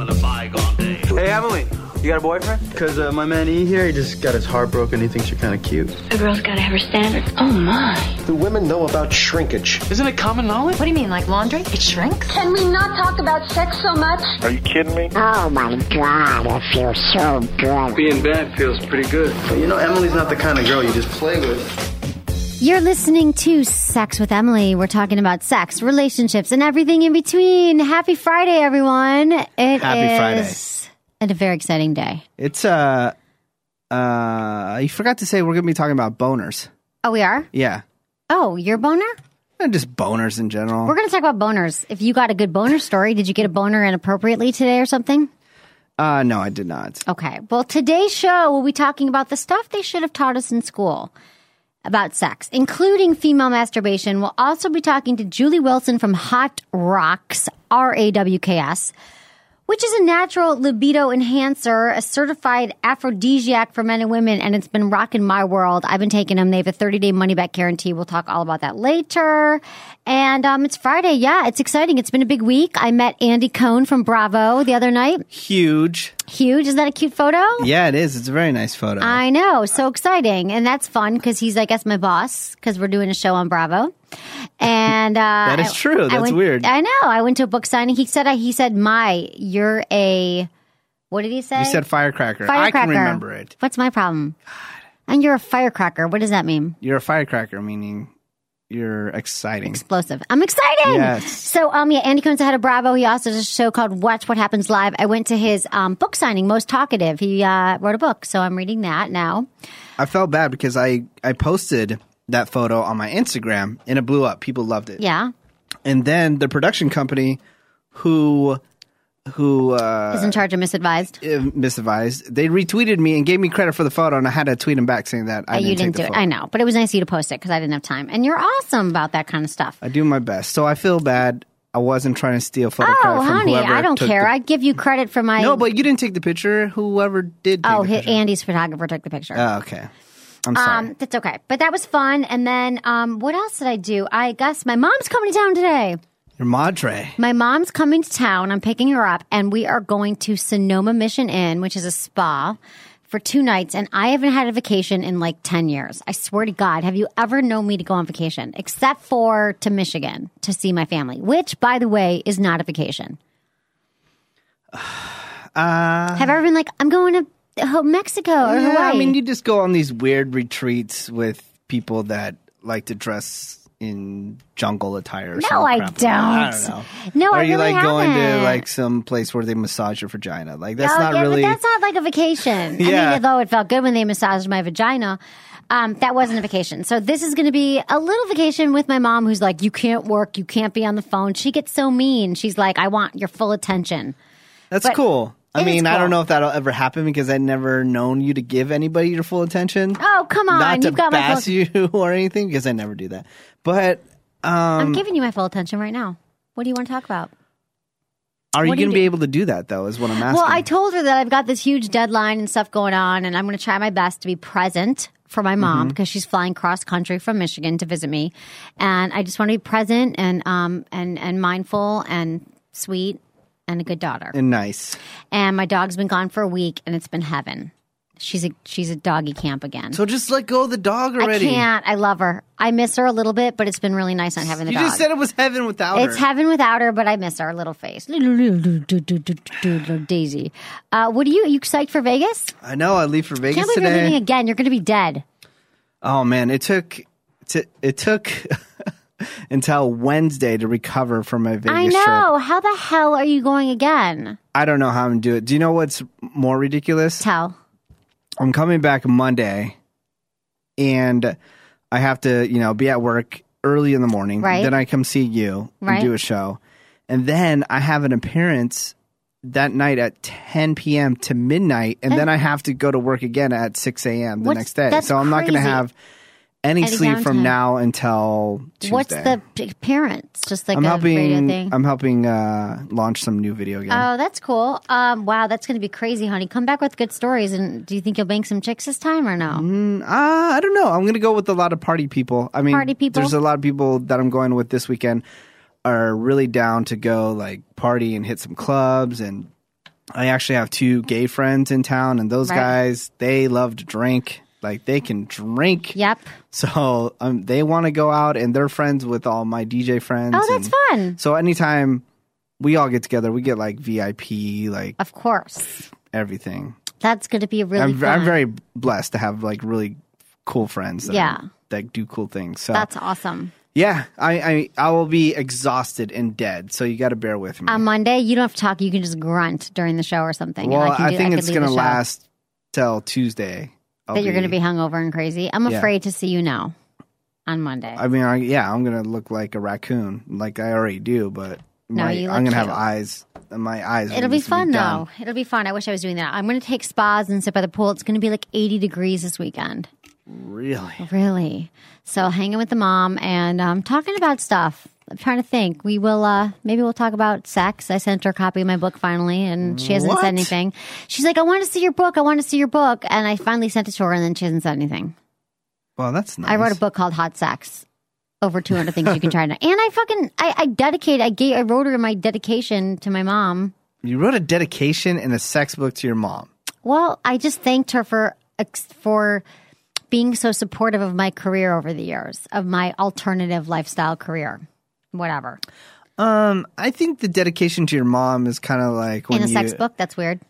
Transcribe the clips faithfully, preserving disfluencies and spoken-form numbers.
on a bygone day. Hey, Emily, you got a boyfriend? Because uh, my man E here, he just got his heart broken. He thinks you're kind of cute. A girl's got to have her standards. Oh, my. Do women know about shrinkage? Isn't it common knowledge? What do you mean, like laundry? It shrinks? Can we not talk about sex so much? Are you kidding me? Oh, my God, it feels so good. Being bad feels pretty good. But you know, Emily's not the kind of girl you just play with. You're listening to Sex with Emily. We're talking about sex, relationships, and everything in between. Happy Friday, everyone. It Happy Friday. is a very exciting day. It's, uh, uh, you forgot to say we're going to be talking about boners. Oh, we are? Yeah. Oh, your boner? And just boners in general. We're going to talk about boners. If you got a good boner story, did you get a boner inappropriately today or something? Uh, no, I did not. Okay. Well, today's show, we'll be talking about the stuff they should have taught us in school about sex, including female masturbation. We'll also be talking to Julie Wilson from Hot Rocks, R A W K S, which is a natural libido enhancer, a certified aphrodisiac for men and women, and it's been rocking my world. I've been taking them. They have a thirty-day money-back guarantee. We'll talk all about that later. And um, it's Friday. Yeah, it's exciting. It's been a big week. I met Andy Cohen from Bravo the other night. Huge. Huge. Is that a cute photo? Yeah, it is. It's a very nice photo. I know. So exciting. And that's fun because he's, I guess, my boss because we're doing a show on Bravo. And uh, that is true. That's I went, weird. I know. I went to a book signing. He said, he said, "My, you're a," what did he say? You said firecracker. Firecracker. I can remember it. What's my problem? God. And you're a firecracker. What does that mean? You're a firecracker, meaning you're exciting. Explosive. I'm exciting. Yes. So, um, yeah, Andy Cohen's the head of Bravo. He also does a show called Watch What Happens Live. I went to his um, book signing, Most Talkative. He uh, wrote a book, so I'm reading that now. I felt bad because I, I posted that photo on my Instagram and it blew up. People loved it. Yeah. And then the production company who who uh, is in charge of Misadvised. Misadvised. They retweeted me and gave me credit for the photo, and I had to tweet them back saying that I uh, didn't you didn't take the do photo. it. I know, but it was nice of you to post it because I didn't have time. And you're awesome about that kind of stuff. I do my best. So I feel bad. I wasn't trying to steal photo oh, credit from honey, whoever I don't took care. The... I give you credit for my. No, but you didn't take the picture. Whoever did. Take oh, the picture. Andy's photographer took the picture. Oh, okay. I'm sorry. Um, that's okay. But that was fun. And then um, what else did I do? I guess my mom's coming to town today. Your madre. My mom's coming to town. I'm picking her up, and we are going to Sonoma Mission Inn, which is a spa, for two nights. And I haven't had a vacation in like ten years. I swear to God. Have you ever known me to go on vacation? Except for to Michigan to see my family, which, by the way, is not a vacation. Uh, Have I ever been like, I'm going to Mexico or yeah, Hawaii? I mean, you just go on these weird retreats with people that like to dress in jungle attire. Or No, some I crap. don't. I don't know. No, or I are you really like going to haven't. like some place where they massage your vagina? Like that's oh, not yeah, really. But that's not like a vacation. Yeah. I mean, although it felt good when they massaged my vagina, um, that wasn't a vacation. So this is going to be a little vacation with my mom, who's like, "You can't work, you can't be on the phone." She gets so mean. She's like, "I want your full attention." That's But cool. I it mean, is I cool. don't know if that'll ever happen because I've never known you to give anybody your full attention. Oh, come on. Not to You've got my bash full... you or anything because I never do that. But um, I'm giving you my full attention right now. What do you want to talk about? are you what do you going to be do? able to do that, though, is what I'm asking. Well, I told her that I've got this huge deadline and stuff going on, and I'm going to try my best to be present for my mom because Mm-hmm. she's flying cross country from Michigan to visit me, and I just want to be present and um and and mindful and sweet and a good daughter. And nice. And my dog's been gone for a week, and it's been heaven. She's a she's a doggy camp again. So just let go of the dog already. I can't. I love her. I miss her a little bit, but it's been really nice not having the You dog. just said it was heaven without It's her. heaven without her, but I miss her little face. Little Daisy. Uh, what are you? Are you psyched for Vegas? I know. I leave for Vegas Can't believe today. you're leaving again. You're going to be dead. Oh man, it took it, it took until Wednesday to recover from my Vegas I trip. know. How the hell are you going again? I don't know how I'm gonna do it. Do you know what's more ridiculous? Tell. I'm coming back Monday, and I have to, you know, be at work early in the morning. Right. Then I come see you Right. and do a show, and then I have an appearance that night at ten p.m. to midnight, and then I have to go to work again at six a.m. the What's- next day. that's So I'm not going to crazy. have any, Any sleep from downtime. now until Tuesday. What's the appearance? Just like I'm a helping. radio thing? I'm helping uh, launch some new video game. Oh, that's cool. Um, wow, that's going to be crazy, honey. Come back with good stories. And do you think you'll bang some chicks this time or no? Mm, uh, I don't know. I'm going to go with a lot of party people. I mean, Party people? there's a lot of people that I'm going with this weekend are really down to go like party and hit some clubs and I actually have two gay friends in town, and those Right. guys, they love to drink. Like, they can drink. Yep. So um, they want to go out, and they're friends with all my D J friends. Oh, that's and fun. So anytime we all get together, we get like V I P, like Of course. everything. That's going to be really I'm, fun. I'm very blessed to have like really cool friends that, Yeah. are, that do cool things. So That's awesome. yeah, I, I I will be exhausted and dead. So you got to bear with me. On Monday, you don't have to talk. You can just grunt during the show or something. well, and I, can I do, think I could it's leave gonna the show. last till Tuesday. I'll That you're going to be hungover and crazy. I'm Yeah. afraid to see you now on Monday. I mean, I, yeah, I'm gonna look like a raccoon, like I already do, but No, my, you look I'm gonna have cute. eyes. My eyes. It'll be needs to fun done. though. It'll be fun. I wish I was doing that. I'm going to take spas and sit by the pool. It's going to be like eighty degrees this weekend. Really? Really. So hanging with the mom and um, talking about stuff. I'm trying to think. We will, uh, maybe we'll talk about sex. I sent her a copy of my book finally, and she hasn't What? said anything. She's like, I want to see your book. I want to see your book. And I finally sent it to her, and then she hasn't said anything. Well, that's nice. I wrote a book called Hot Sex. Over two hundred things you can try now. And I fucking, I, I dedicate, I gave, I wrote her my dedication to my mom. You wrote a dedication in a sex book to your mom. Well, I just thanked her for for being so supportive of my career over the years, of my alternative lifestyle career, whatever. Um, I think the dedication to your mom is kind of like when In a you, sex book, that's weird.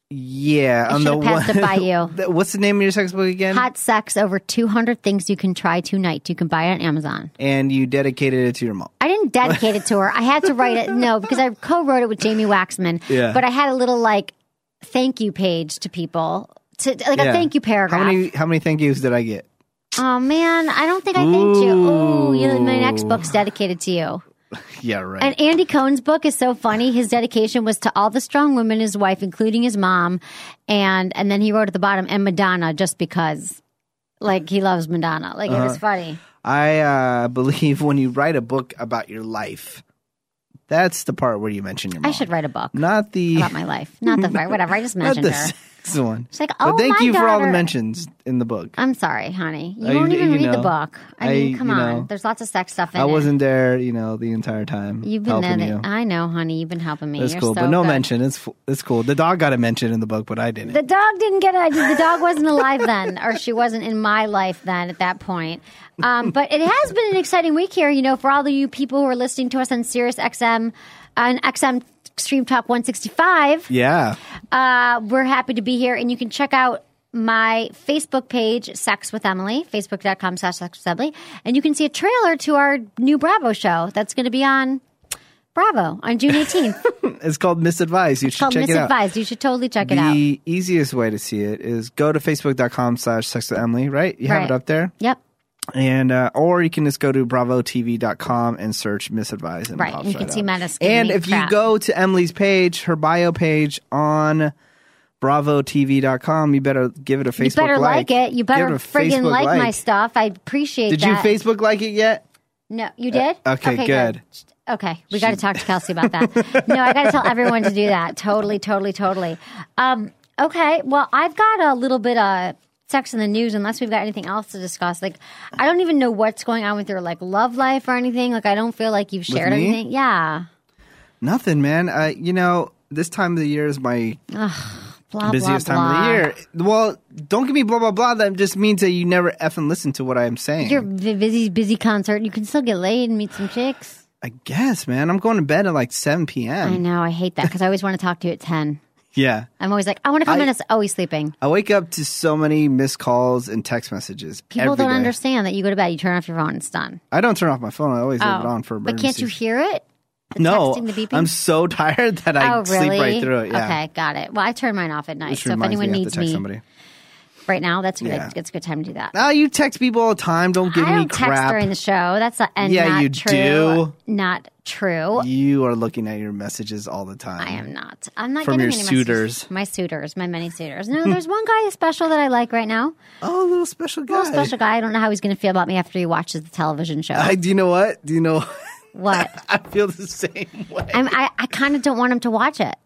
Yeah, I on should the have passed one, it by you. the- What's the name of your sex book again? Hot Sex, over two hundred things you can try tonight. You can buy it on Amazon. And you dedicated it to your mom. I didn't dedicate it to her. I had to write it. No, because I co-wrote it with Jamie Waxman. Yeah. But I had a little like thank you page to people, to like Yeah. a thank you paragraph. How many how many thank yous did I get? Oh man, I don't think I thanked you. Oh, you know, my next book's dedicated to you. Yeah, right. And Andy Cohen's book is so funny. His dedication was to all the strong women, his wife, including his mom, and and then he wrote at the bottom, and Madonna, just because, like he loves Madonna. Like it was funny. I uh, believe when you write a book about your life, that's the part where you mention your mom. I should write a book Not the about my life, not the whatever. I just not mentioned the her. sex one. She's like, oh, but thank my you for all the daughter- mentions in the book. I'm sorry, honey. You I- won't even you read the know, book. I, I- mean, come you on. know, There's lots of sex stuff in I it. wasn't there, you know, the entire time. You've been helping there. you. I know, honey. You've been helping me. That's You're cool, so but no good. mention. It's f- it's cool. The dog got a mention in the book, but I didn't. The dog didn't get it. The dog wasn't alive then, or she wasn't in my life then at that point. Um, but it has been an exciting week here, you know, for all of you people who are listening to us on Sirius X M, on X M Stream Talk one sixty-five. yeah. Uh, we're happy to be here, and you can check out my Facebook page, Sex with Emily, facebook.com slash Sex with Emily, and you can see a trailer to our new Bravo show that's going to be on Bravo on June eighteenth. It's called Misadvised. You It's should called check it out. Misadvised. You should totally check it out. The easiest way to see it is go to facebook.com slash sex with Emily, right? You have Right. it up there. Yep. And uh, or you can just go to bravo t v dot com and search Misadvised. And it Right, pops and you can right see up. Menace giving And me if crap. you go to Emily's page, her bio page on bravo t v dot com, you better give it a Facebook You better like, it. You better Give it a friggin' Facebook like, my stuff. I appreciate Did that. you Facebook like it yet? No, you did? okay, good. Okay, we got to talk to Kelsey about that. No, I got to tell everyone to do that. Totally, totally, totally. Um, okay, well, I've got a little bit of sex in the news, unless we've got anything else to discuss. Like, I don't even know what's going on with your like love life or anything. Like, I don't feel like you've shared me? anything. Yeah. Nothing, man. Uh, you know, this time of the year is my Blah, busiest blah, time blah. of the year. Well, don't give me blah, blah, blah. That just means that you never effing listen to what I'm saying. You're v- busy, busy concert. You can still get laid and meet some chicks. I guess, man. I'm going to bed at like seven I p.m. know. I hate that because I always want to talk to you at ten. Yeah. I'm always like, I want to come I- in. It's always sleeping. I wake up to so many missed calls and text messages. People every don't day. understand that you go to bed, you turn off your phone, it's done. I don't turn off my phone. I always leave it Oh, on for but emergencies. can't you hear it? The No, texting, the beeping? I'm so tired that I oh, really? sleep right through it. Yeah. Okay, got it. Well, I turn mine off at night, Which so if reminds anyone me, I have needs to text me somebody. right now, that's a good. Yeah. It's a good time to do that. Oh, you text people all the time. Don't give I me don't text crap. during the show. That's a, and Yeah, not you true. do. Not true. You are looking at your messages all the time. I am not. I'm not From getting your any suitors. messages. My suitors, my many suitors. No, there's one guy special that I like right now. Oh, a little special guy. Little special guy. I don't know how he's going to feel about me after he watches the television show. I, do you know what? Do you know? What? I feel the same way. I'm, I I kind of don't want him to watch it.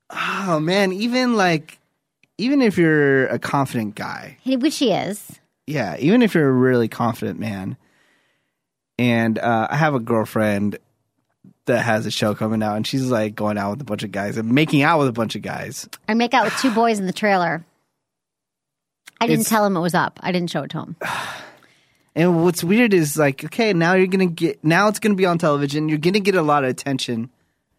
Oh man, even like, even if you're a confident guy, He- Which he is. yeah, even if you're a really confident man, and uh, I have a girlfriend that has a show coming out, and she's like going out with a bunch of guys and making out with a bunch of guys. I make out with two boys in the trailer. I didn't It's- tell him it was up. I didn't show it to him. And what's weird is like, okay, now you're gonna get now it's gonna be on television. You're gonna get a lot of attention.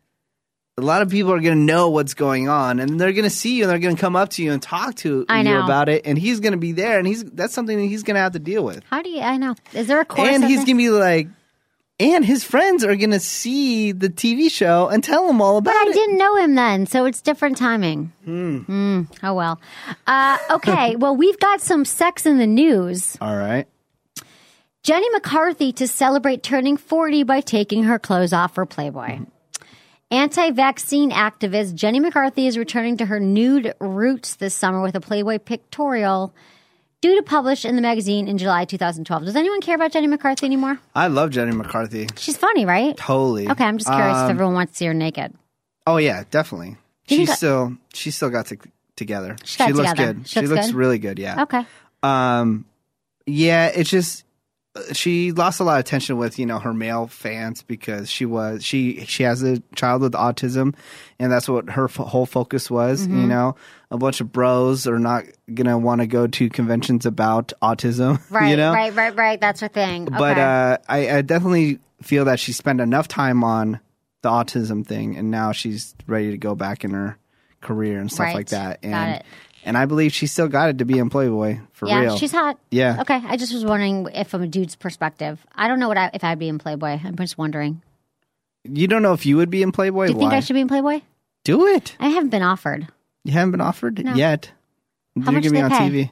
A lot of people are gonna know what's going on, and they're gonna see you, and they're gonna come up to you and talk to I you know. about it. And he's gonna be there, and he's that's something that he's gonna have to deal with. How do you? I know. Is there a course? And of he's it? gonna be like, and his friends are gonna see the T V show and tell him all about But I it. didn't know him then, so it's different timing. Hmm. Oh well. Uh, okay. Well, we've got some sex in the news. All right. Jenny McCarthy to celebrate turning forty by taking her clothes off for Playboy. Anti-vaccine activist Jenny McCarthy is returning to her nude roots this summer with a Playboy pictorial due to publish in the magazine in July twenty twelve. Does anyone care about Jenny McCarthy anymore? I love Jenny McCarthy. She's funny, right? Totally. Okay, I'm just curious if Um, everyone wants to see her naked. Oh yeah, definitely. Do you She's think- still she still got to, together. She got she looks together. good. She She looks looks good? really good. Yeah. Okay. Um, yeah, it's just she lost a lot of attention with you know her male fans because she was she she has a child with autism, and that's what her f- whole focus was. Mm-hmm. You know, a bunch of bros are not gonna want to go to conventions about autism. Right, you know? right, right, right. That's her thing. But okay. uh, I, I definitely feel that she spent enough time on the autism thing, and now she's ready to go back in her career and stuff Right. like that. And Got it. and I believe she still got it to be in Playboy for yeah, real. she's hot. Yeah. Okay, I just was wondering if from a dude's perspective. I don't know what I, if I'd be in Playboy. I'm just wondering. You don't know if you would be in Playboy? Do you Why? think I should be in Playboy? Do it. I haven't been offered. You haven't been offered No. yet. How You're much gonna be they on pay? T V.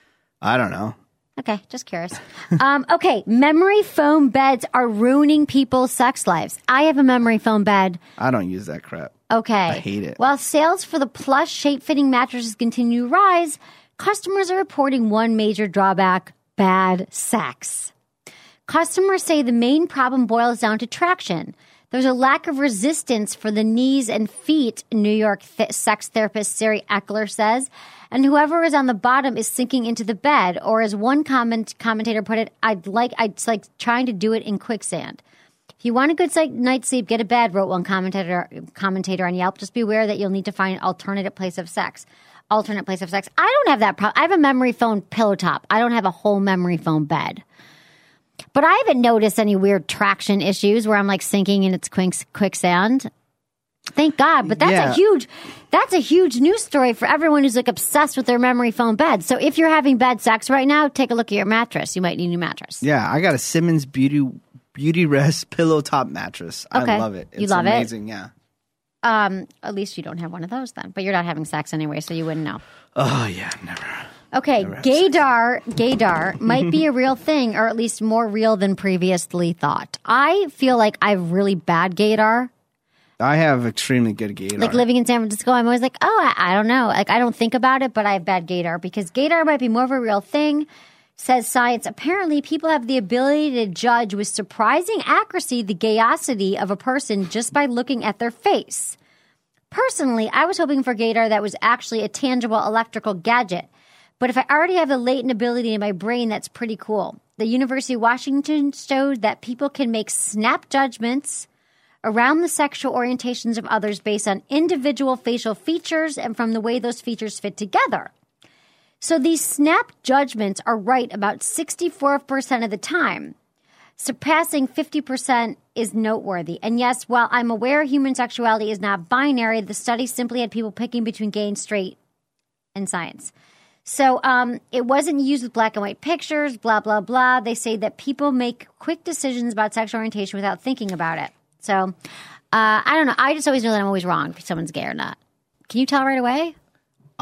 I don't know. Okay, just curious. um, okay, memory foam beds are ruining people's sex lives. I have a memory foam bed. I don't use that crap. Okay. I hate it. While sales for the plush shape-fitting mattresses continue to rise, customers are reporting one major drawback: bad sex. Customers say the main problem boils down to traction. There's a lack of resistance for the knees and feet, New York th- sex therapist Sari Eckler says, and whoever is on the bottom is sinking into the bed, or as one comment- commentator put it, I'd like, I'd like trying to do it in quicksand. If you want a good si- night's sleep, get a bed, wrote one commentator commentator on Yelp. Just be aware that you'll need to find an alternative place of sex. Alternate place of sex. I don't have that problem. I have a memory foam pillow top. I don't have a whole memory foam bed. But I haven't noticed any weird traction issues where I'm like sinking in its quick, quicksand. Thank God. But that's Yeah. a huge, that's a huge news story for everyone who's like obsessed with their memory foam bed. So if you're having bad sex right now, take a look at your mattress. You might need a new mattress. Yeah, I got a Simmons Beauty Beauty Rest pillow top mattress. Okay. I love it. It's You love it? amazing. Yeah. Um, at least you don't have one of those then. But you're not having sex anyway, so you wouldn't know. Oh yeah, never. Okay, gaydar, gaydar might be a real thing, or at least more real than previously thought. I feel like I have really bad gaydar. I have extremely good gaydar. Like living in San Francisco, I'm always like, oh, I, I don't know. Like I don't think about it, but I have bad gaydar because gaydar might be more of a real thing. Says science. Apparently, people have the ability to judge with surprising accuracy the gayosity of a person just by looking at their face. Personally, I was hoping for gaydar that was actually a tangible electrical gadget. But if I already have a latent ability in my brain, that's pretty cool. The University of Washington showed that people can make snap judgments around the sexual orientations of others based on individual facial features and from the way those features fit together. So these snap judgments are right about sixty-four percent of the time. Surpassing fifty percent is noteworthy. And yes, while I'm aware human sexuality is not binary, the study simply had people picking between gay and straight in science. So um, it wasn't used with black and white pictures, blah, blah, blah. They say that people make quick decisions about sexual orientation without thinking about it. So uh, I don't know. I just always know that I'm always wrong if someone's gay or not. Can you tell right away? Uh,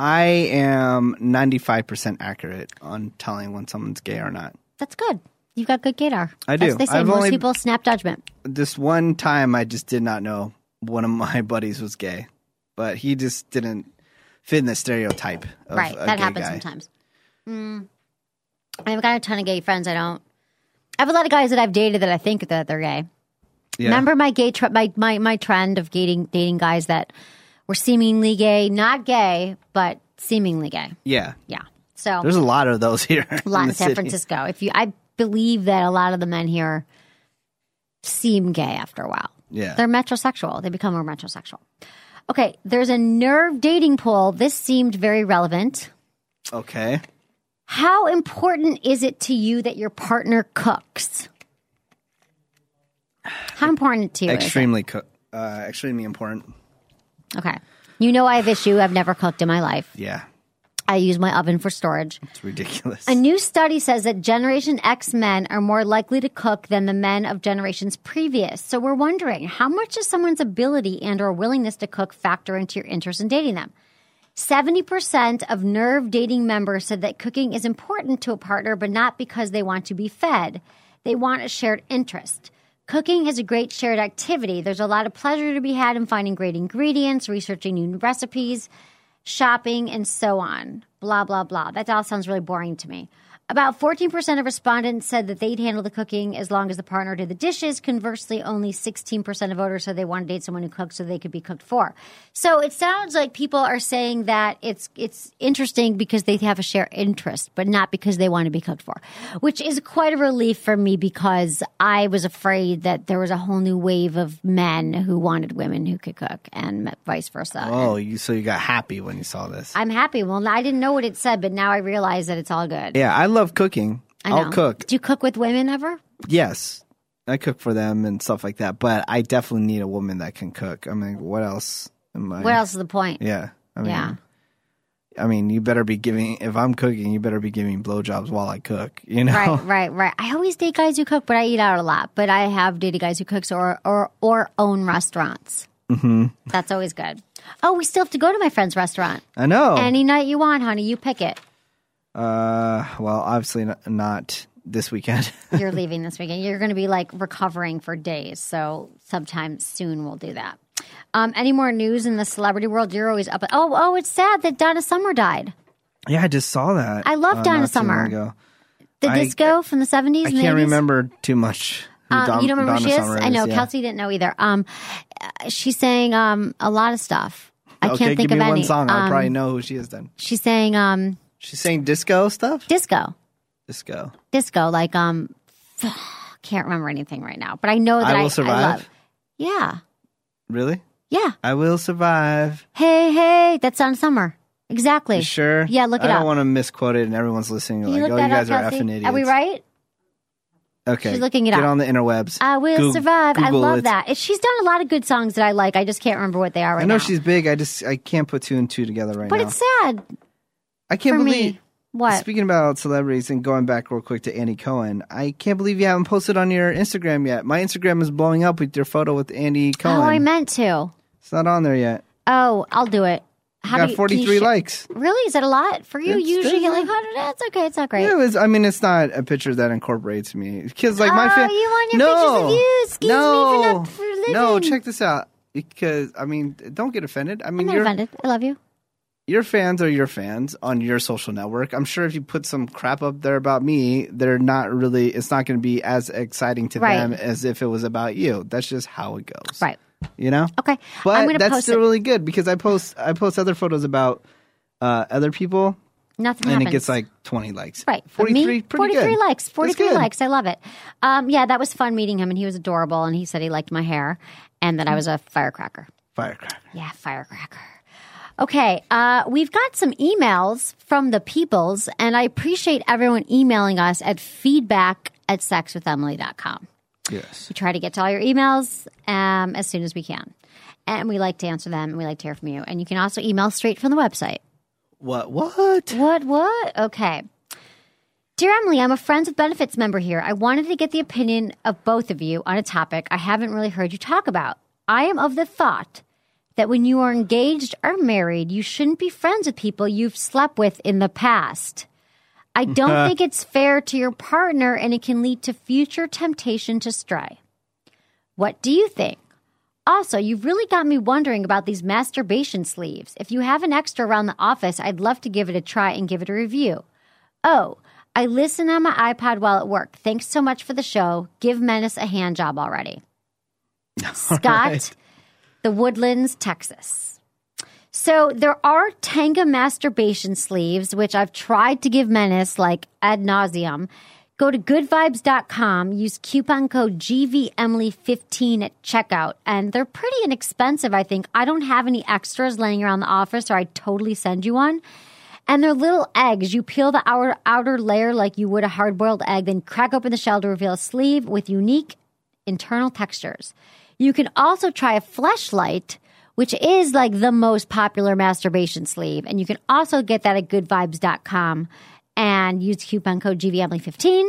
I am ninety-five percent accurate on telling when someone's gay or not. That's good. You've got good gaydar. I That's do. what they say. I've Most only- people snap judgment. This one time, I just did not know one of my buddies was gay, but he just didn't fit in the stereotype of Right. a That gay happens guy. sometimes. Mm. I've got a ton of gay friends. I don't. I have a lot of guys that I've dated that I think that they're gay. Yeah. Remember my gay tre- my, my my trend of dating dating guys that were seemingly gay, not gay, but seemingly gay. Yeah. Yeah. So There's a lot of those here. a lot in, the San city. Francisco. If you, I believe that a lot of the men here seem gay after a while. Yeah. They're metrosexual. They become more metrosexual. Okay, there's a Nerve dating poll. This seemed very relevant. Okay. How important is it to you that your partner cooks? How important to you Extremely, co- uh, extremely important. is it? Okay. You know I have issue. I've never cooked in my life. Yeah. I use my oven for storage. It's ridiculous. A new study says that Generation X men are more likely to cook than the men of generations previous. So we're wondering, how much does someone's ability and or willingness to cook factor into your interest in dating them? seventy percent of Nerve dating members said that cooking is important to a partner, but not because they want to be fed. They want a shared interest. Cooking is a great shared activity. There's a lot of pleasure to be had in finding great ingredients, researching new recipes, shopping, and so on. Blah, blah, blah. That all sounds really boring to me. About fourteen percent of respondents said that they'd handle the cooking as long as the partner did the dishes. Conversely, only sixteen percent of voters said they want to date someone who cooks so they could be cooked for. So it sounds like people are saying that it's it's interesting because they have a shared interest, but not because they want to be cooked for, which is quite a relief for me because I was afraid that there was a whole new wave of men who wanted women who could cook and vice versa. Oh, you so you got happy when you saw this. I'm happy. Well, I didn't know what it said, but now I realize that it's all good. Yeah, I love cooking. I know. I'll cook. Do you cook with women ever? Yes. I cook for them and stuff like that, but I definitely need a woman that can cook. I mean, what else am I? What else is the point? Yeah. I mean, Yeah. I mean, you better be giving, if I'm cooking, you better be giving blowjobs while I cook, you know? Right, right, right. I always date guys who cook, but I eat out a lot. But I have dated guys who cooks or or, or own restaurants. Mm-hmm. That's always good. Oh, we still have to go to my friend's restaurant. I know. Any night you want, honey, you pick it. Uh, well, obviously not, not this weekend. You're leaving this weekend. You're going to be like recovering for days. So sometime soon we'll do that. Um, any more news in the celebrity world? You're always up. Oh, oh, it's sad that Donna Summer died. Yeah, I just saw that. I love uh, Donna not too long Summer. ago. The I- disco from the seventies I and can't eighties. remember too much. who Um, Don- you don't remember who Donna she is? Summer I know. yeah. Kelsey didn't know either. Um, uh, she sang um, a lot of stuff. I Okay, can't think give of me any. one song. I'll Um, probably know who she is then. She sang um, She's saying disco stuff? disco. Disco. Disco, like um, can't remember anything right now, but I know that I I, Will Survive? I love. Yeah, Really? yeah. I Will Survive. Hey, hey, that's Donna Summer. Exactly. You sure? Yeah, look it I up. don't want to misquote it and everyone's listening. Can Like, you oh, look you that guys up, are Kelsey? effing idiots. Are we right? Okay. She's looking it Get up. on the interwebs. I will Goog- survive. I Google love it. that. She's done a lot of good songs that I like. I just can't remember what they are right I know now. she's big. I just I can't put two and two together right but now. it's sad I can't for believe. me. What? Speaking about celebrities and going back real quick to Andy Cohen, I can't believe you haven't posted on your Instagram yet. My Instagram is blowing up with your photo with Andy Cohen. Oh, I meant to. It's not on there yet. Oh, I'll do it. How Got do you, forty-three can you sh- likes. Really? Is that a lot for you? It's- Usually you get it's- like one hundred. That's okay. It's not great. Yeah, it was, I mean, it's not a picture that incorporates me because, like, my Oh, fam- you want your no, pictures of you? Excuse me no, for not- for living. no. Check this out. Because I mean, don't get offended. I mean, I'm not your offended. I love you. your fans are your fans on your social network. I'm sure if you put some crap up there about me, they're not really. It's not going to be as exciting to Right. them as if it was about you. That's just how it goes. Right. You know. Okay. But I'm going to that's post still it. really good because I post I post other photos about uh, other people. Nothing And happens. it gets like twenty likes. Right. But forty-three, me, pretty forty-three good. likes. That's forty-three good. likes. I love it. Um, yeah, that was fun meeting him, and he was adorable, and he said he liked my hair and that I was a firecracker. Firecracker. Yeah, firecracker. Okay, uh, we've got some emails from the peoples, and I appreciate everyone emailing us at feedback at sex with emily dot com. Yes. We try to get to all your emails um, as soon as we can. And we like to answer them, and we like to hear from you. And you can also email straight from the website. What? What? What, what? Okay. Dear Emily, I'm a Friends with Benefits member here. I wanted to get the opinion of both of you on a topic I haven't really heard you talk about. I am of the thought that when you are engaged or married, you shouldn't be friends with people you've slept with in the past. I don't think it's fair to your partner, and it can lead to future temptation to stray. What do you think? Also, you've really got me wondering about these masturbation sleeves. If you have an extra around the office, I'd love to give it a try and give it a review. Oh, I listen on my iPod while at work. Thanks so much for the show. Give Menace a hand job already. Scott, right. The Woodlands, Texas. So there are Tenga masturbation sleeves, which I've tried to give Menace like ad nauseum. Go to good vibes dot com, use coupon code G V Emily fifteen at checkout, and they're pretty inexpensive, I think. I don't have any extras laying around the office, or I'd totally send you one. And they're little eggs. You peel the outer, outer layer like you would a hard-boiled egg, then crack open the shell to reveal a sleeve with unique internal textures. You can also try a Fleshlight, which is like the most popular masturbation sleeve, and you can also get that at good vibes dot com. And use coupon code G V Emily fifteen.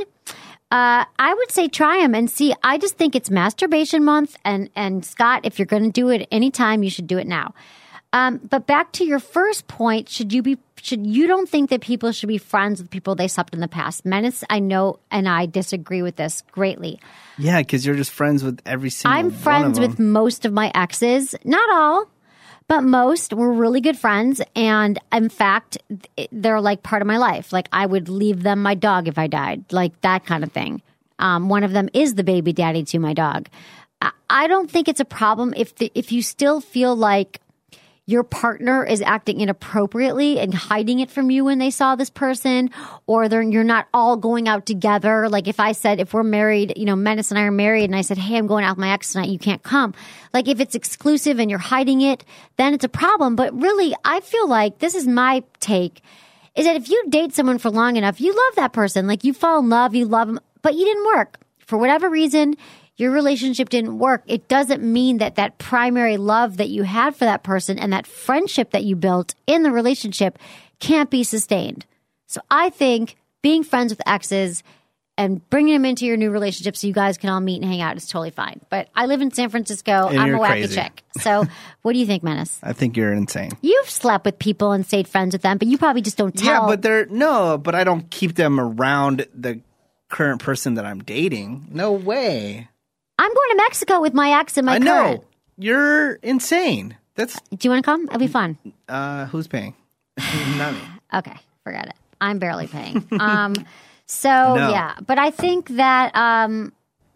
Uh, I would say try them and see. I just think it's masturbation month. And, and Scott, if you're going to do it anytime, you should do it now. Um, but back to your first point, should you be, should you don't think that people should be friends with people they slept in the past? Menace, I know, and I disagree with this greatly. Yeah, because you're just friends with every single I'm one friends of them. with most of my exes. Not all. But most were really good friends, and in fact, they're like part of my life. Like, I would leave them my dog if I died, like that kind of thing. Um, one of them is the baby daddy to my dog. I, I don't think it's a problem if the, if you still feel like your partner is acting inappropriately and hiding it from you when they saw this person, or they're, you're not all going out together. Like if I said, if we're married, you know, Menace and I are married, and I said, hey, I'm going out with my ex tonight, you can't come. Like if it's exclusive and you're hiding it, then it's a problem. But really, I feel like this is my take, is that if you date someone for long enough, you love that person. Like you fall in love, you love them, but you didn't work. For whatever reason, your relationship didn't work. It doesn't mean that that primary love that you had for that person and that friendship that you built in the relationship can't be sustained. So I think being friends with exes and bringing them into your new relationship so you guys can all meet and hang out is totally fine. But I live in San Francisco. And I'm you're a wacky crazy. chick. So what do you think, Menace? I think you're insane. You've slept with people and stayed friends with them, but you probably just don't tell. Yeah, but they're no, but I don't keep them around the current person that I'm dating. No way. I'm going to Mexico with my ex and my I current. know. You're insane. That's Do you want to come? It'll be fun. uh who's paying? Not me. Okay, forget it. I'm barely paying. Um, so No. yeah, but I think that um,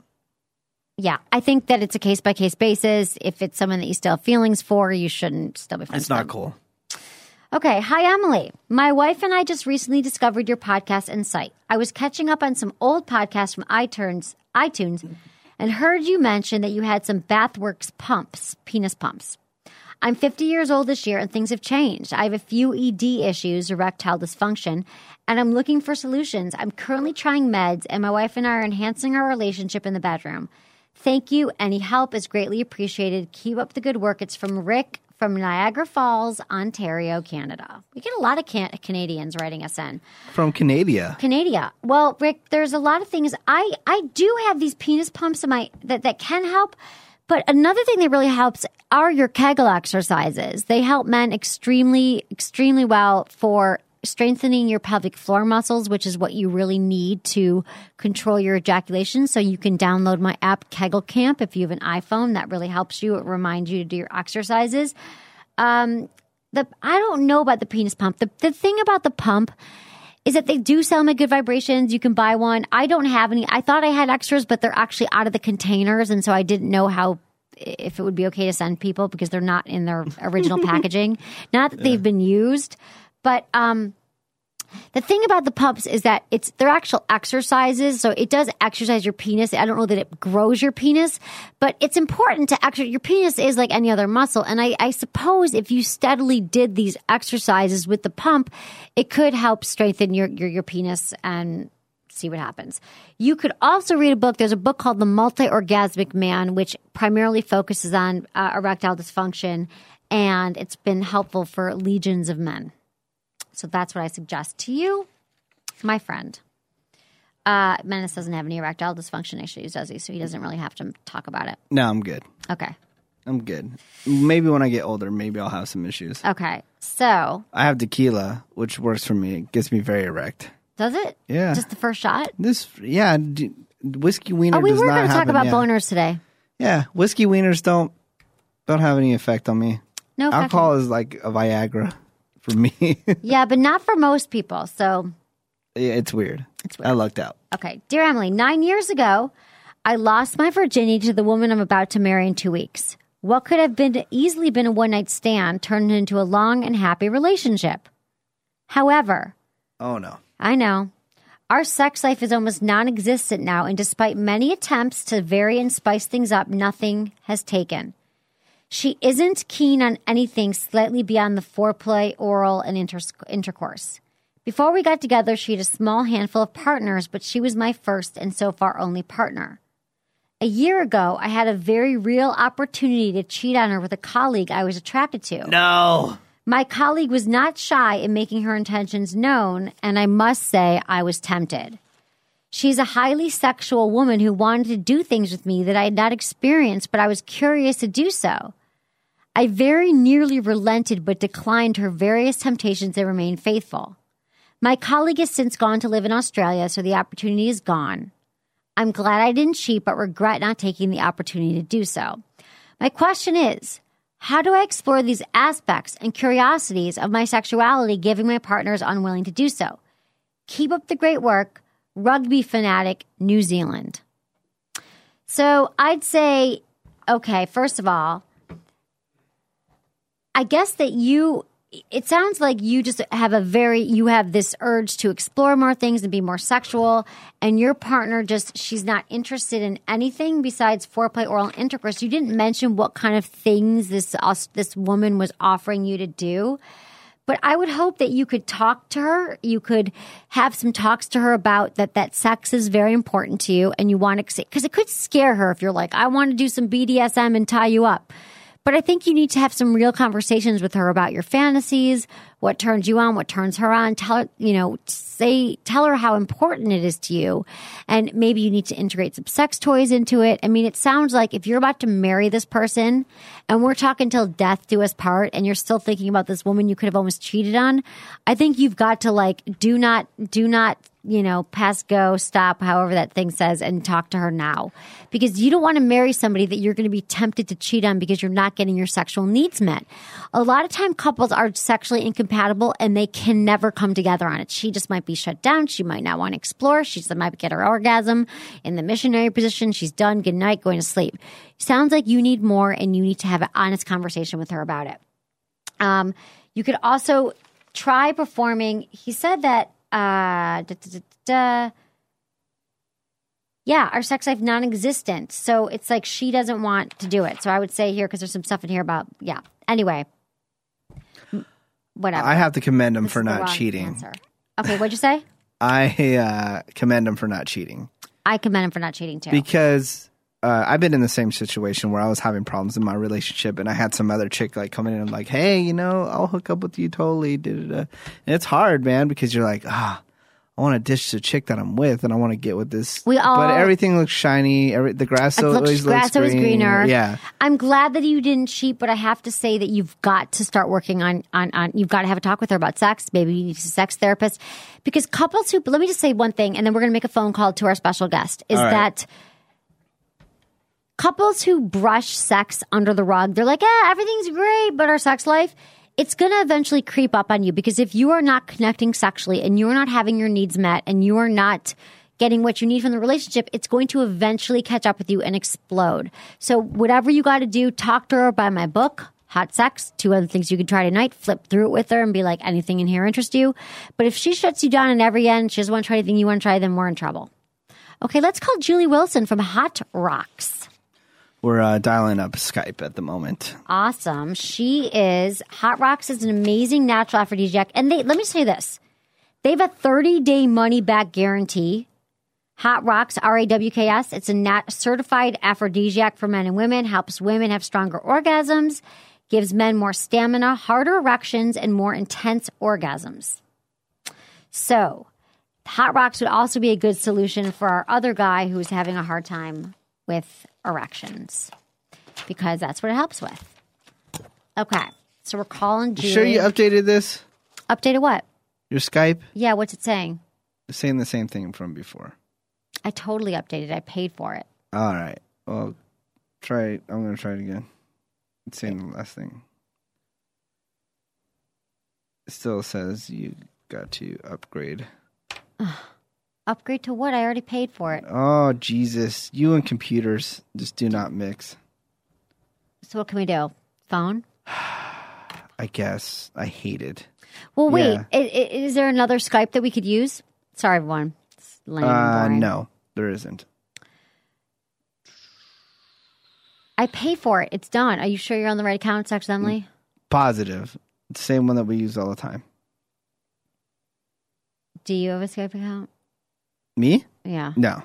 yeah, I think that it's a case by case basis. If it's someone that you still have feelings for, you shouldn't still be friends. It's with not them. cool. Okay, hi Emily. My wife and I just recently discovered your podcast and site. I was catching up on some old podcasts from iTunes, iTunes, and heard you mention that you had some Bathworks pumps, penis pumps. I'm fifty years old this year and things have changed. I have a few E D issues, erectile dysfunction, and I'm looking for solutions. I'm currently trying meds, and my wife and I are enhancing our relationship in the bedroom. Thank you. Any help is greatly appreciated. Keep up the good work. It's from Rick from Niagara Falls, Ontario, Canada. We get a lot of can- Canadians writing us in. From Canada. Canada. Well, Rick, there's a lot of things. I, I do have these penis pumps in my that, that can help. But another thing that really helps are your Kegel exercises. They help men extremely, extremely well for strengthening your pelvic floor muscles, which is what you really need to control your ejaculation. So you can download my app, Kegel Camp, if you have an iPhone. That really helps you. It reminds you to do your exercises. Um, the I don't know about the penis pump. The, the thing about the pump is that they do sell them at Good Vibrations. You can buy one. I don't have any. I thought I had extras, but they're actually out of the containers. And so I didn't know how, if it would be okay to send people because they're not in their original packaging. Not that they've been used, but um, the thing about the pumps is that it's they're actual exercises. So it does exercise your penis. I don't know that it grows your penis, but it's important to exercise. Your penis is like any other muscle. And I, I suppose if you steadily did these exercises with the pump, it could help strengthen your, your, your penis and see what happens. You could also read a book. There's a book called The Multi-Orgasmic Man, which primarily focuses on uh, erectile dysfunction, and it's been helpful for legions of men. So that's what I suggest to you, my friend. Uh, Menace doesn't have any erectile dysfunction issues, does he? So he doesn't really have to talk about it. No, I'm good. Okay. I'm good. Maybe when I get older, maybe I'll have some issues. Okay. So. I have tequila, which works for me. It gets me very erect. Does it? Yeah. Just the first shot? This, yeah. D- whiskey wiener oh, we does were not going to talk happen, about yeah. boners today. Yeah. Whiskey wieners don't don't have any effect on me. No effect. Alcohol is like a Viagra for me. Yeah, but not for most people. So. Yeah, it's weird. It's weird. I lucked out. Okay. Dear Emily, nine years ago, I lost my virginity to the woman I'm about to marry in two weeks. What could have been easily been a one-night stand turned into a long and happy relationship. However, Oh, no. I know, Our sex life is almost non-existent now, and despite many attempts to vary and spice things up, nothing has taken. She isn't keen on anything slightly beyond the foreplay, oral, and inter- intercourse. Before we got together, she had a small handful of partners, but she was my first and so far only partner. A year ago, I had a very real opportunity to cheat on her with a colleague I was attracted to. No. My colleague was not shy in making her intentions known, and I must say I was tempted. She's a highly sexual woman who wanted to do things with me that I had not experienced, but I was curious to do so. I very nearly relented but declined her various temptations and remained faithful. My colleague has since gone to live in Australia, so the opportunity is gone. I'm glad I didn't cheat, but regret not taking the opportunity to do so. My question is, how do I explore these aspects and curiosities of my sexuality, given my partner is unwilling to do so? Keep up the great work. Rugby fanatic, New Zealand. So I'd say, okay, first of all, I guess that you, it sounds like you just have a very, you have this urge to explore more things and be more sexual, and your partner just, she's not interested in anything besides foreplay, oral, and intercourse. You didn't mention what kind of things this uh, this woman was offering you to do, but I would hope that you could talk to her. You could have some talks to her about that, that sex is very important to you, and you want to, because it could scare her if you're like, I want to do some B D S M and tie you up. But I think you need to have some real conversations with her about your fantasies, what turns you on, what turns her on. Tell her, you know, say, tell her how important it is to you. And maybe you need to integrate some sex toys into it. I mean, it sounds like if you're about to marry this person and we're talking till death do us part and you're still thinking about this woman you could have almost cheated on, I think you've got to like, do not, do not, you know, pass go, stop, however that thing says, and talk to her now. Because you don't want to marry somebody that you're going to be tempted to cheat on because you're not getting your sexual needs met. A lot of time couples are sexually incompatible and they can never come together on it. She just might be shut down. She might not want to explore. She just might get her orgasm in the missionary position. She's done. Good night, going to sleep. Sounds like you need more and you need to have an honest conversation with her about it. Um, you could also try performing. He said that Uh, da, da, da, da. Yeah, our sex life non-existent. So it's like she doesn't want to do it. So I would say here, because there's some stuff in here about, yeah. Anyway, whatever. I have to commend him This for is the not wrong cheating. answer. Okay, what'd you say? I uh, commend him for not cheating. I commend him for not cheating too. Because uh, I've been in the same situation where I was having problems in my relationship and I had some other chick like come in and like, hey, you know, I'll hook up with you totally. Da-da-da. And it's hard, man, because you're like, ah, I want to ditch the chick that I'm with and I want to get with this. We all, but everything looks shiny. Every, the grass it looks, always grass looks always green. greener. Yeah. I'm glad that you didn't cheat, but I have to say that you've got to start working on, on, on you've got to have a talk with her about sex. Maybe you need a sex therapist. Because couples who, let me just say one thing, and then we're going to make a phone call to our special guest, is right. that couples who brush sex under the rug, they're like, yeah, everything's great, but our sex life, it's going to eventually creep up on you, because if you are not connecting sexually and you're not having your needs met and you are not getting what you need from the relationship, it's going to eventually catch up with you and explode. So whatever you got to do, talk to her, buy my book, Hot Sex, two other things you could try tonight, flip through it with her and be like, anything in here interests you? But if she shuts you down in every end, she doesn't want to try anything you want to try, then we're in trouble. Okay, let's call Julie Wilson from Hot Rocks. We're uh, dialing up Skype at the moment. Awesome. She is, Hot Rocks is an amazing natural aphrodisiac. And they, let me say this. They have a thirty-day money-back guarantee. Hot Rocks, R A W K S. It's a nat- certified aphrodisiac for men and women, helps women have stronger orgasms, gives men more stamina, harder erections, and more intense orgasms. So, Hot Rocks would also be a good solution for our other guy who's having a hard time with erections, because that's what it helps with. Okay, so we're calling Julie. You sure you updated this? Updated what? Your Skype? Yeah, what's it saying? It's saying the same thing from before. I totally updated. I paid for it. All right. Well, try it. I'm going to try it again. It's saying the last thing. It still says you got to upgrade. Upgrade to what? I already paid for it. Oh, Jesus. You and computers just do not mix. So what can we do? Phone? I guess. I hate it. Well, wait. Yeah. I- I- Is there another Skype that we could use? Sorry, everyone. lame. Uh, boring. no, there isn't. I pay for it. It's done. Are you sure you're on the right account, Sex Emily? Positive. It's the same one that we use all the time. Do you have a Skype account? Me? Yeah. No.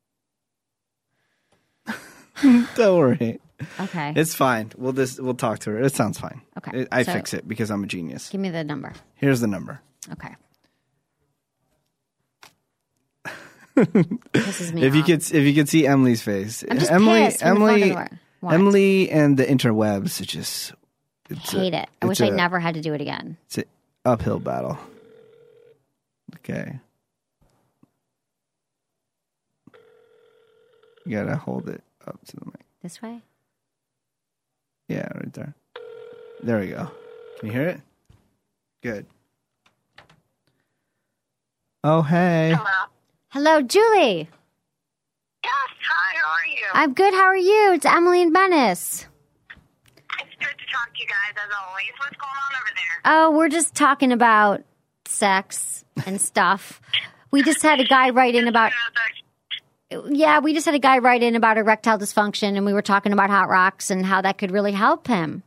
Don't worry. Okay. It's fine. We'll just we'll talk to her. It sounds fine. Okay. It, I So- fix it because I'm a genius. Give me the number. Here's the number. Okay. Pisses me If you off. could, if you could see Emily's face, I'm just Emily, pissed when the phone Emily, doesn't work. What? Emily, and the interwebs. It just it's hate a, it. I wish it's I a- never had to do it again. It's an uphill battle. Okay. You gotta hold it up to the mic. This way? Yeah, right there. There we go. Can you hear it? Good. Oh, hey. Hello. Hello, Julie. Yes, hi, how are you? I'm good. How are you? It's Emily in Venice. It's good to talk to you guys, as always. What's going on over there? Oh, we're just talking about sex and stuff. We just had a guy write in about... Yeah, we just had a guy write in about erectile dysfunction, and we were talking about Hot Rocks and how that could really help him.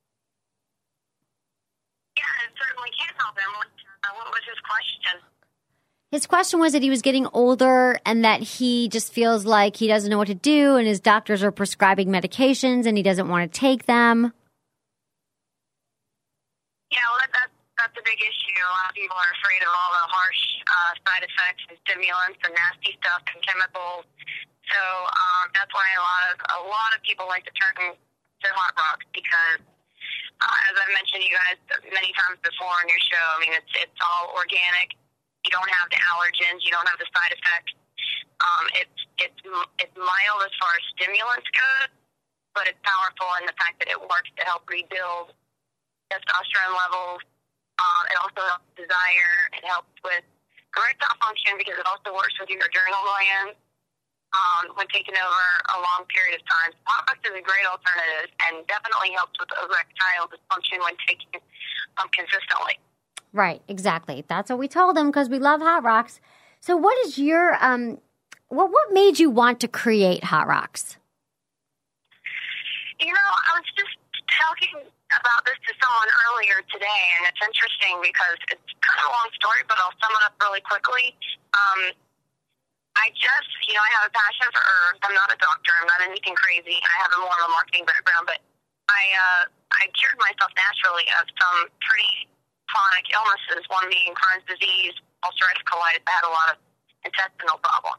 Yeah, it certainly can help him. What, uh, what was his question? His question was that he was getting older and that he just feels like he doesn't know what to do, and his doctors are prescribing medications, and he doesn't want to take them. Yeah, well, that, that's, that's a big issue. A lot of people are afraid of all the harsh uh, side effects and stimulants and nasty stuff and chemicals. So um, that's why a lot of a lot of people like to turn to Hot Rocks because, uh, as I've mentioned to you guys many times before on your show, I mean, it's it's all organic. You don't have the allergens. You don't have the side effects. Um, it's it's it's mild as far as stimulants go, but it's powerful in the fact that it works to help rebuild testosterone levels. Um, it also helps desire. It helps with erectile function because it also works with your adrenal glands um, when taken over a long period of time. Hot Rocks is a great alternative and definitely helps with erectile dysfunction when taken um, consistently. Right, exactly. That's what we told him because we love Hot Rocks. So what is your, um, what, what made you want to create Hot Rocks? You know, I was just talking about this to someone earlier today, and it's interesting because it's kind of a long story, but I'll sum it up really quickly. Um, I just, you know, I have a passion for herbs. I'm not a doctor. I'm not anything crazy. I have a more of a marketing background, but I, uh, I cured myself naturally of some pretty chronic illnesses, one being Crohn's disease, ulcerative colitis. I had a lot of intestinal problems.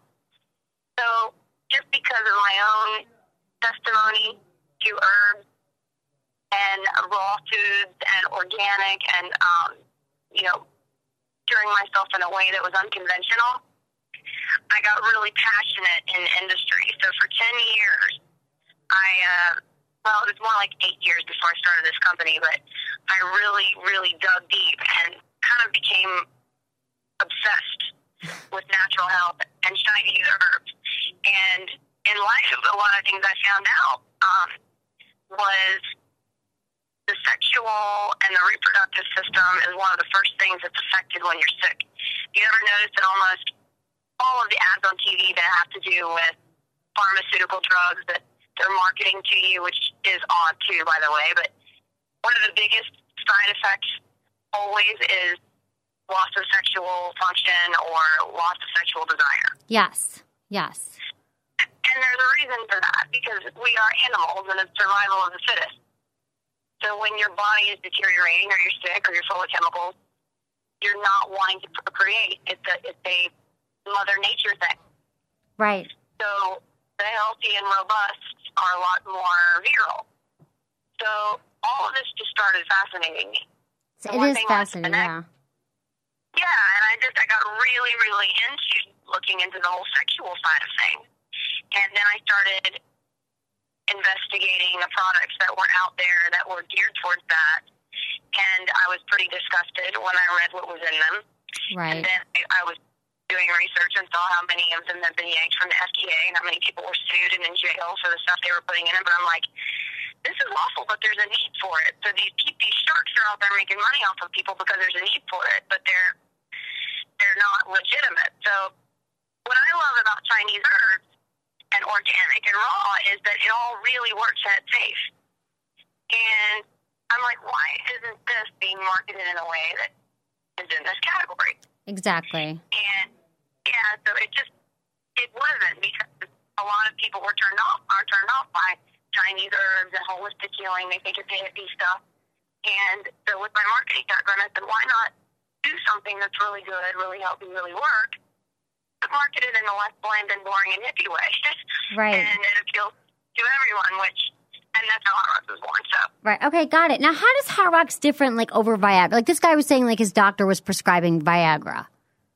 So just because of my own testimony to herbs and raw foods and organic and, um, you know, curing myself in a way that was unconventional, I got really passionate in the industry. So for ten years, I, uh, well, it was more like eight years before I started this company, but I really, really dug deep and kind of became obsessed with natural health and trying to use herbs. And in light of a lot of things I found out um, was the sexual and the reproductive system is one of the first things that's affected when you're sick. You ever notice that almost all of the ads on T V that have to do with pharmaceutical drugs that they're marketing to you, which is odd too, by the way, but one of the biggest side effects always is loss of sexual function or loss of sexual desire. Yes, yes. And there's a reason for that, because we are animals and it's survival of the fittest. So when your body is deteriorating or you're sick or you're full of chemicals, you're not wanting to procreate. It's a, it's a Mother Nature thing. Right. So the healthy and robust are a lot more virile. So all of this just started fascinating me. So And it one is thing led to the fascinating, next. yeah. Yeah, and I just, I got really, really into looking into the whole sexual side of things. And then I started investigating the products that were out there that were geared towards that. And I was pretty disgusted when I read what was in them. Right. And then I, I was doing research and saw how many of them had been yanked from the F D A and how many people were sued and in jail for the stuff they were putting in it. But I'm like, this is awful, but there's a need for it. So these these sharks are out there making money off of people because there's a need for it, but they're they're not legitimate. So what Chinese herbs and organic and raw is that it all really works and it's safe. And I'm like, why isn't this being marketed in a way that is in this category? Exactly. And yeah, so it just, it wasn't, because a lot of people were turned off, are turned off by Chinese herbs and holistic healing. They think it's A F D stuff. And so with my marketing background, I said, why not do something that's really good, really healthy, really work, but market it in a less bland and boring and hippie way. Right. And it appeals to everyone, which, and that's how Hot Rocks was born, so. Right. Okay, got it. Now, how does Hot Rocks different, like, over Viagra? Like, this guy was saying, like, his doctor was prescribing Viagra.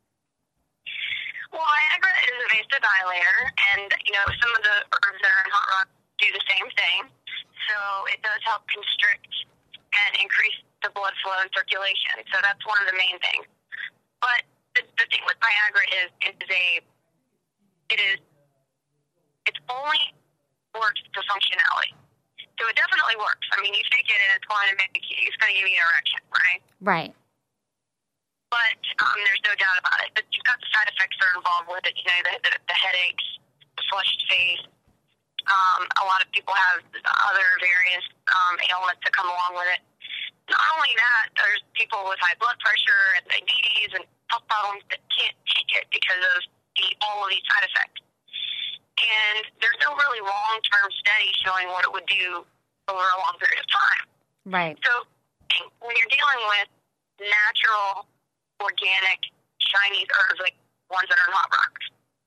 Well, Viagra is a vasodilator, and, you know, some of the herbs that are in Hot Rocks do the same thing. So it does help constrict and increase the blood flow and circulation. So that's one of the main things. But the, the thing with Viagra is it is a, it is, it only works to functionality. So it definitely works. I mean, you take it and it's going to make you, it's going to give you an erection, right? Right. But um, there's no doubt about it. But you've got the side effects that are involved with it. You know, the, the, the headaches, the flushed face. Um, a lot of people have other various um, ailments that come along with it. Not only that, there's people with high blood pressure and diabetes and health problems that can't take it because of the, all of these side effects. And there's no really long-term study showing what it would do over a long period of time. Right. So when you're dealing with natural, organic, Chinese herbs, like ones that are in Hot Rocks,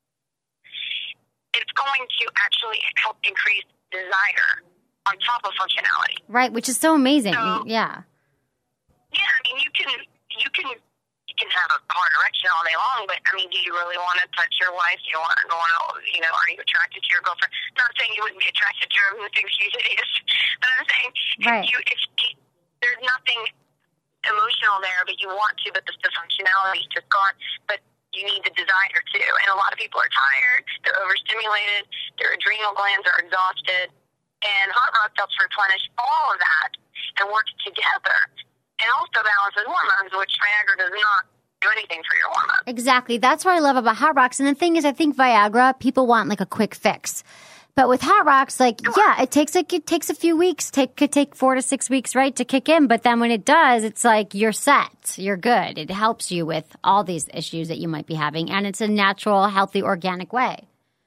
it's going to actually help increase desire on top of functionality. Right, which is so amazing. So, yeah. Yeah, I mean, you can you can you can have a hard erection all day long, but I mean, do you really want to touch your wife? You want to want to, you know, are you attracted to your girlfriend? Not saying you wouldn't be attracted to her who thinks she's hideous, but I'm saying right. if you if you, there's nothing emotional there, but you want to, but the, the functionality is just gone. But you need the desire to, and a lot of people are tired, they're overstimulated, their adrenal glands are exhausted, and Hot Rocks helps replenish all of that and work together, and also balances hormones, which Viagra does not do anything for your hormones. Exactly. That's what I love about Hot Rocks. And the thing is, I think Viagra, people want like a quick fix. But with Hot Rocks, like, yeah, it takes like it takes a few weeks. Take could take four to six weeks, right, to kick in. But then when it does, it's like you're set, you're good. It helps you with all these issues that you might be having, and it's a natural, healthy, organic way.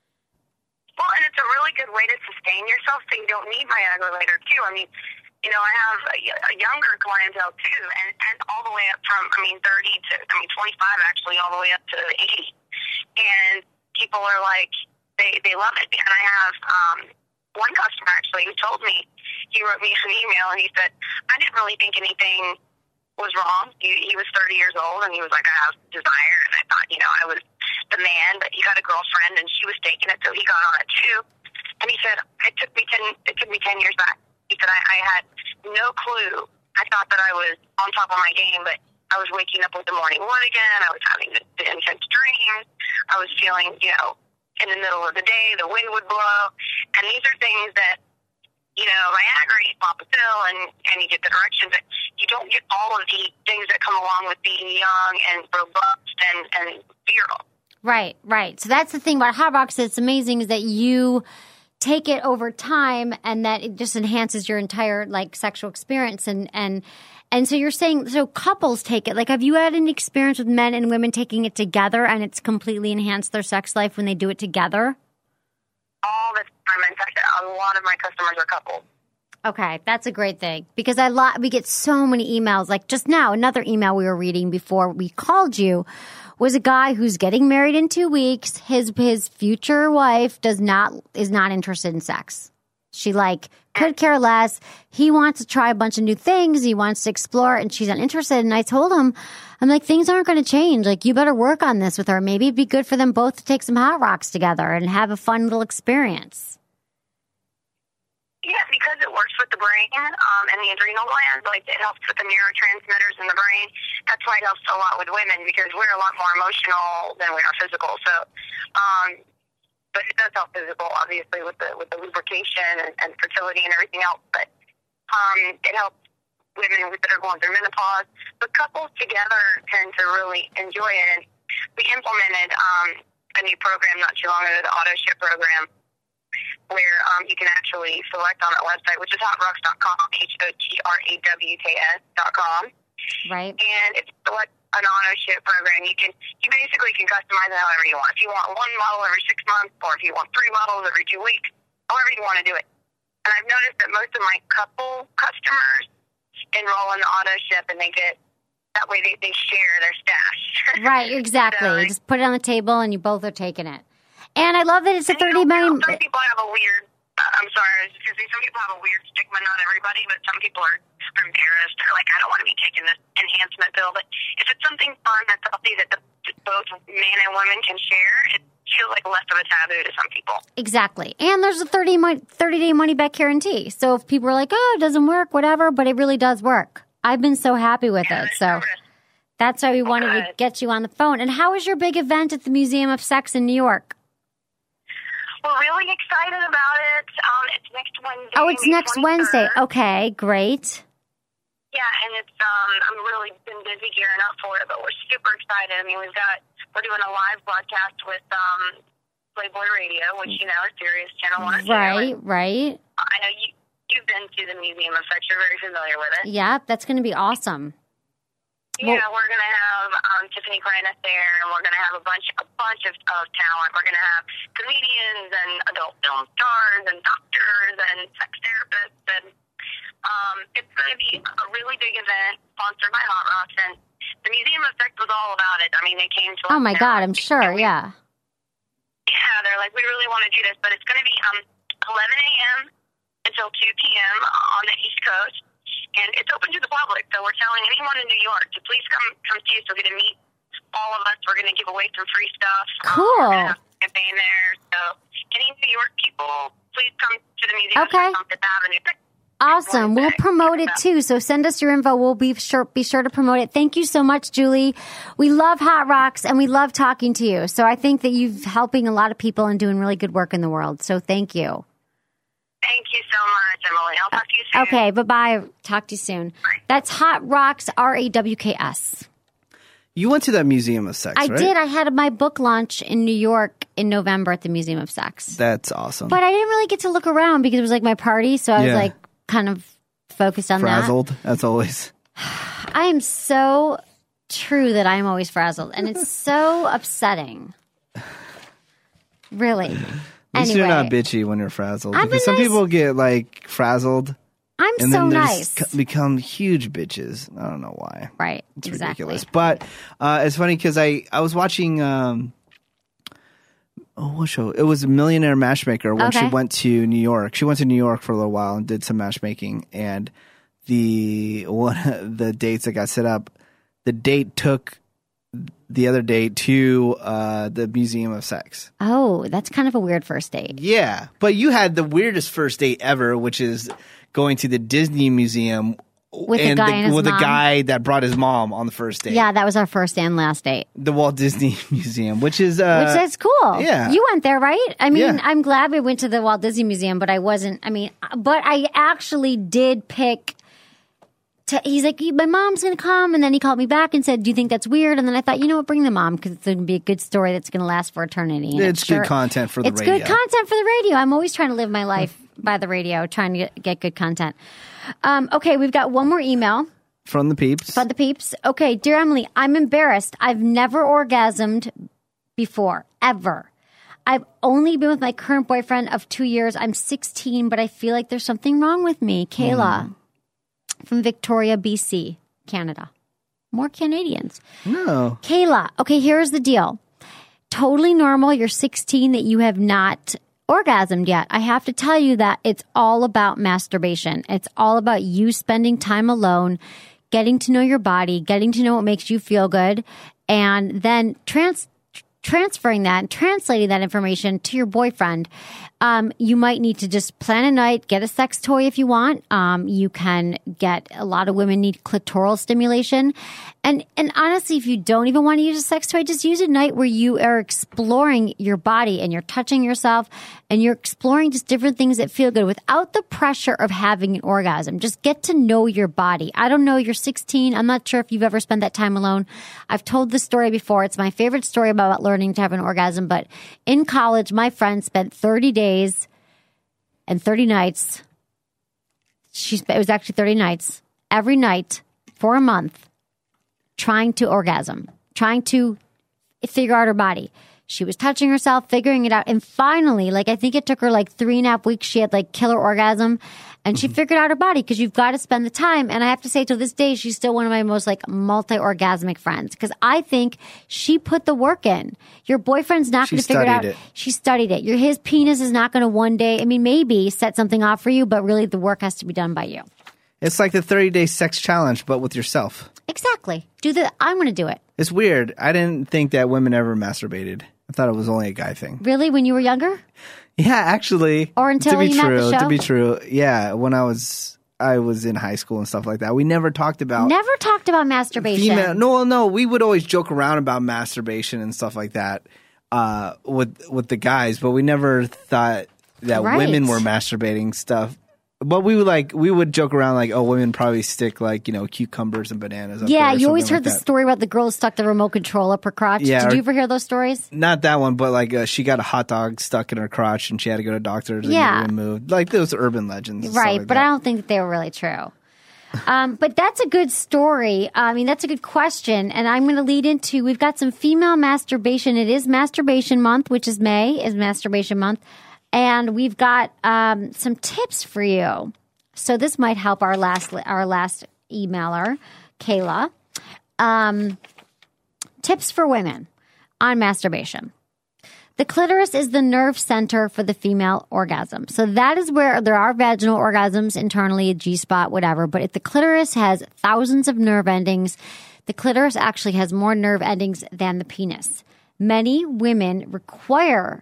Well, and it's a really good way to sustain yourself, so you don't need Viagra later too. I mean, you know, I have a, a younger clientele too, and and all the way up from, I mean, thirty to, I mean, twenty-five actually, all the way up to eighty, and people are like. They they love it. And I have um, one customer, actually, who told me, he wrote me an email, and he said, I didn't really think anything was wrong. He, he was thirty years old, and he was like, I have desire. And I thought, you know, I was the man, but he got a girlfriend, and she was taking it, so he got on it, too. And he said, it took me ten, it took me ten years back. He said, I, I had no clue. I thought that I was on top of my game, but I was waking up with the morning wood again. I was having the, the intense dreams. I was feeling, you know, in the middle of the day, the wind would blow. And these are things that, you know, Viagra, you pop a pill and, and you get the directions. But you don't get all of the things that come along with being young and robust and, and virile. Right, right. So that's the thing about Hot Rocks that's amazing is that you take it over time and that it just enhances your entire, like, sexual experience. And, and, and so you're saying, so couples take it. Like, have you had any experience with men and women taking it together and it's completely enhanced their sex life when they do it together? All the time. In fact, a lot of my customers are couples. Okay, that's a great thing because I lo- we get so many emails. Like just now, another email we were reading before we called you was a guy who's getting married in two weeks. His his future wife does not is not interested in sex. She like could care less. He wants to try a bunch of new things. He wants to explore, and she's not interested. And I told him, I'm like, things aren't going to change. Like, you better work on this with her. Maybe it'd be good for them both to take some Hot Rocks together and have a fun little experience. Yeah, because it works with the brain um, and the adrenal glands. Like, it helps with the neurotransmitters in the brain. That's why it helps a lot with women because we're a lot more emotional than we are physical. So, um, but it does help physical, obviously, with the with the lubrication and, and fertility and everything else. But um, it helps women that are going through menopause. But couples together tend to really enjoy it. And we implemented um, a new program not too long ago, the Auto Ship program, where um, you can actually select on that website, which is hot rocks dot com, H O T R A W K S dot com. Right. And it's select an auto ship program. You can you basically can customize it however you want. If you want one model every six months, or if you want three models every two weeks, however you want to do it. And I've noticed that most of my couple customers enroll in the auto ship, and they get that way they, they share their stash. Right, exactly. So, you just put it on the table, and you both are taking it. And I love that it's a and, you thirty know, million. Some people have a weird. Uh, I'm sorry, I was just gonna say some people have a weird stigma. Not everybody, but some people are, are embarrassed. They're like, I don't want to be taking this enhancement pill. But if it's something fun that's healthy that the, both men and women can share, it feels like less of a taboo to some people. Exactly. And there's a thirty day money back guarantee. So if people are like, oh, it doesn't work, whatever, but it really does work. I've been so happy with Yeah, it. So that's why we Oh, wanted to good. get you on the phone. And how was your big event at the Museum of Sex in New York? We're really excited about it. Um, it's next Wednesday. Oh, it's May next twenty-third. Wednesday. Okay, great. Yeah, and it's um, I'm really been busy gearing up for it, but we're super excited. I mean, we've got we're doing a live broadcast with um, Playboy Radio, which you know is Sirius Channel One. Right, right. I know you you've been to the Museum of Sex. You're very familiar with it. Yeah, that's going to be awesome. Yeah, we're gonna have um, Tiffany Graniff there, and we're gonna have a bunch, a bunch of, of talent. We're gonna have comedians and adult film stars and doctors and sex therapists, and um, it's gonna be a really big event sponsored by Hot Rocks. And the Museum of Sex was all about it. I mean, they came to us. Oh my now, God, I'm sure. and we- Yeah. Yeah, they're like, we really want to do this, but it's gonna be um eleven a.m. until two p.m. on the East Coast. And it's open to the public, so we're telling anyone in New York to please come come see us. We're going to meet all of us. We're going to give away some free stuff. Cool. Um, we're going to have a campaign there. So any New York people, please come to the museum Okay. on Fifth Avenue. Awesome. We'll promote it too. So send us your info. We'll be sure be sure to promote it. Thank you so much, Julie. We love Hot Rocks and we love talking to you. So I think that you're helping a lot of people and doing really good work in the world. So thank you. Thank you so much, Emily. I'll talk to you soon. Okay, bye-bye. Talk to you soon. That's Hot Rocks, R A W K S. You went to that Museum of Sex, I right? did. I had my book launch in New York in November at the Museum of Sex. That's awesome. But I didn't really get to look around because it was like my party, so I was Yeah. like kind of focused on Frazzled, as always. that. I am so true that I'm always frazzled, and it's so upsetting. Really. At least Anyway, you're not bitchy when you're frazzled. I've been Because some nice. people get like frazzled I'm and so then they nice. just c- become huge bitches. I don't know why. Right, It's exactly. ridiculous. But uh, it's funny because I, I was watching, um, oh, what show? It was Millionaire Matchmaker when she Okay. went to New York. She went to New York for a little while and did some matchmaking. And the one the dates that got set up, the date took the other date to uh, the Museum of Sex. Oh, that's kind of a weird first date. Yeah, but you had the weirdest first date ever, which is going to the Disney Museum With a and guy the, and his with mom? a guy that brought his mom on the first date. Yeah, that was our first and last date. The Walt Disney Museum, which is uh, Which is cool. yeah. You went there, right? I mean, Yeah. I'm glad we went to the Walt Disney Museum, but I wasn't, I mean, but I actually did pick. To, he's like, my mom's going to come. And then he called me back and said, do you think that's weird? And then I thought, you know what, bring the mom because it's going to be a good story that's going to last for eternity. And It's good content for the it's radio. good content for the radio. I'm always trying to live my life by the radio, trying to get, get good content. Um, okay, we've got one more email. from the peeps. From the peeps. Okay, dear Emily, I'm embarrassed. I've never orgasmed before, ever. I've only been with my current boyfriend of two years. I'm sixteen, but I feel like there's something wrong with me. Kayla from Victoria, B C, Canada. More Canadians. No. Kayla, okay, here's the deal. Totally normal. You're sixteen that you have not orgasmed yet. I have to tell you that it's all about masturbation. It's all about you spending time alone, getting to know your body, getting to know what makes you feel good, and then trans- transferring that and translating that information to your boyfriend. Um, you might need to just plan a night, get a sex toy if you want. Um, you can get, a lot of women need clitoral stimulation. And, and honestly, if you don't even want to use a sex toy, just use a night where you are exploring your body and you're touching yourself and you're exploring just different things that feel good without the pressure of having an orgasm. Just get to know your body. I don't know, you're sixteen. I'm not sure if you've ever spent that time alone. I've told this story before. It's my favorite story about learning to have an orgasm. But in college, my friend spent thirty days and thirty nights. She spent, it was actually thirty nights every night for a month trying to orgasm, trying to figure out her body. She was touching herself, figuring it out. And finally, like, I think it took her like three and a half weeks. She had like killer orgasm and she figured out her body because you've got to spend the time. And I have to say, to this day, she's still one of my most like multi-orgasmic friends because I think she put the work in. Your boyfriend's not going to figure it out. It. She studied it. Your, his penis is not going to one day, I mean, maybe set something off for you, but really the work has to be done by you. It's like the thirty-day sex challenge, but with yourself. Exactly. Do the, I'm going to do it. It's weird. I didn't think that women ever masturbated. I thought it was only a guy thing. Really? When you were younger? Yeah, actually. Or until to be you met true, the show? To be true, yeah. When I was, I was in high school and stuff like that. We never talked about Never talked about masturbation. female. No, no. We would always joke around about masturbation and stuff like that uh, with with the guys, but we never thought that Right. women were masturbating stuff. But we would like we would joke around like, oh, women probably stick like you know cucumbers and bananas. Up Yeah, there or you always something heard like the that. story about the girl who stuck the remote control up her crotch. Yeah, Did or- you ever hear those stories? Not that one, but like uh, she got a hot dog stuck in her crotch and she had to go to doctors and Yeah. get it removed. Like those urban legends, and stuff Right, like but that. I don't think that they were really true. Um, but that's a good story. I mean, that's a good question. And I'm going to lead into, we've got some female masturbation. It is masturbation month, which is May, is masturbation month. And we've got um, some tips for you. So this might help our last our last emailer, Kayla. Um, tips for women on masturbation. The clitoris is the nerve center for the female orgasm. So that is where there are vaginal orgasms internally, a G-spot, whatever. But if the clitoris has thousands of nerve endings, the clitoris actually has more nerve endings than the penis. Many women require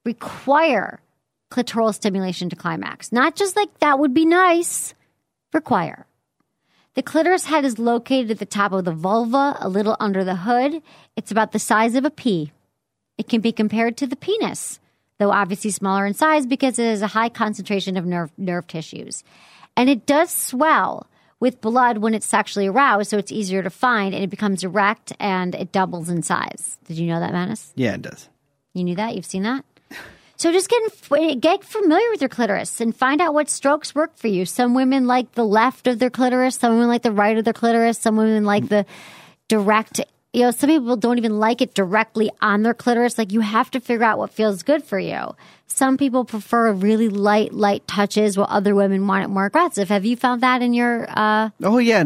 require clitoral stimulation to climax. Not just like that would be nice. Require. The clitoris head is located at the top of the vulva, a little under the hood. It's about the size of a pea. It can be compared to the penis, though obviously smaller in size because it has a high concentration of nerve nerve tissues. And it does swell with blood when it's sexually aroused, so it's easier to find, and it becomes erect and it doubles in size. Did you know that, Manus? Yeah, it does. You knew that? You've seen that? So just get, get familiar with your clitoris and find out what strokes work for you. Some women like the left of their clitoris. Some women like the right of their clitoris. Some women like the direct. You know, some people don't even like it directly on their clitoris. Like, you have to figure out what feels good for you. Some people prefer really light, light touches, while other women want it more aggressive. Have you found that in your, uh, Oh yeah,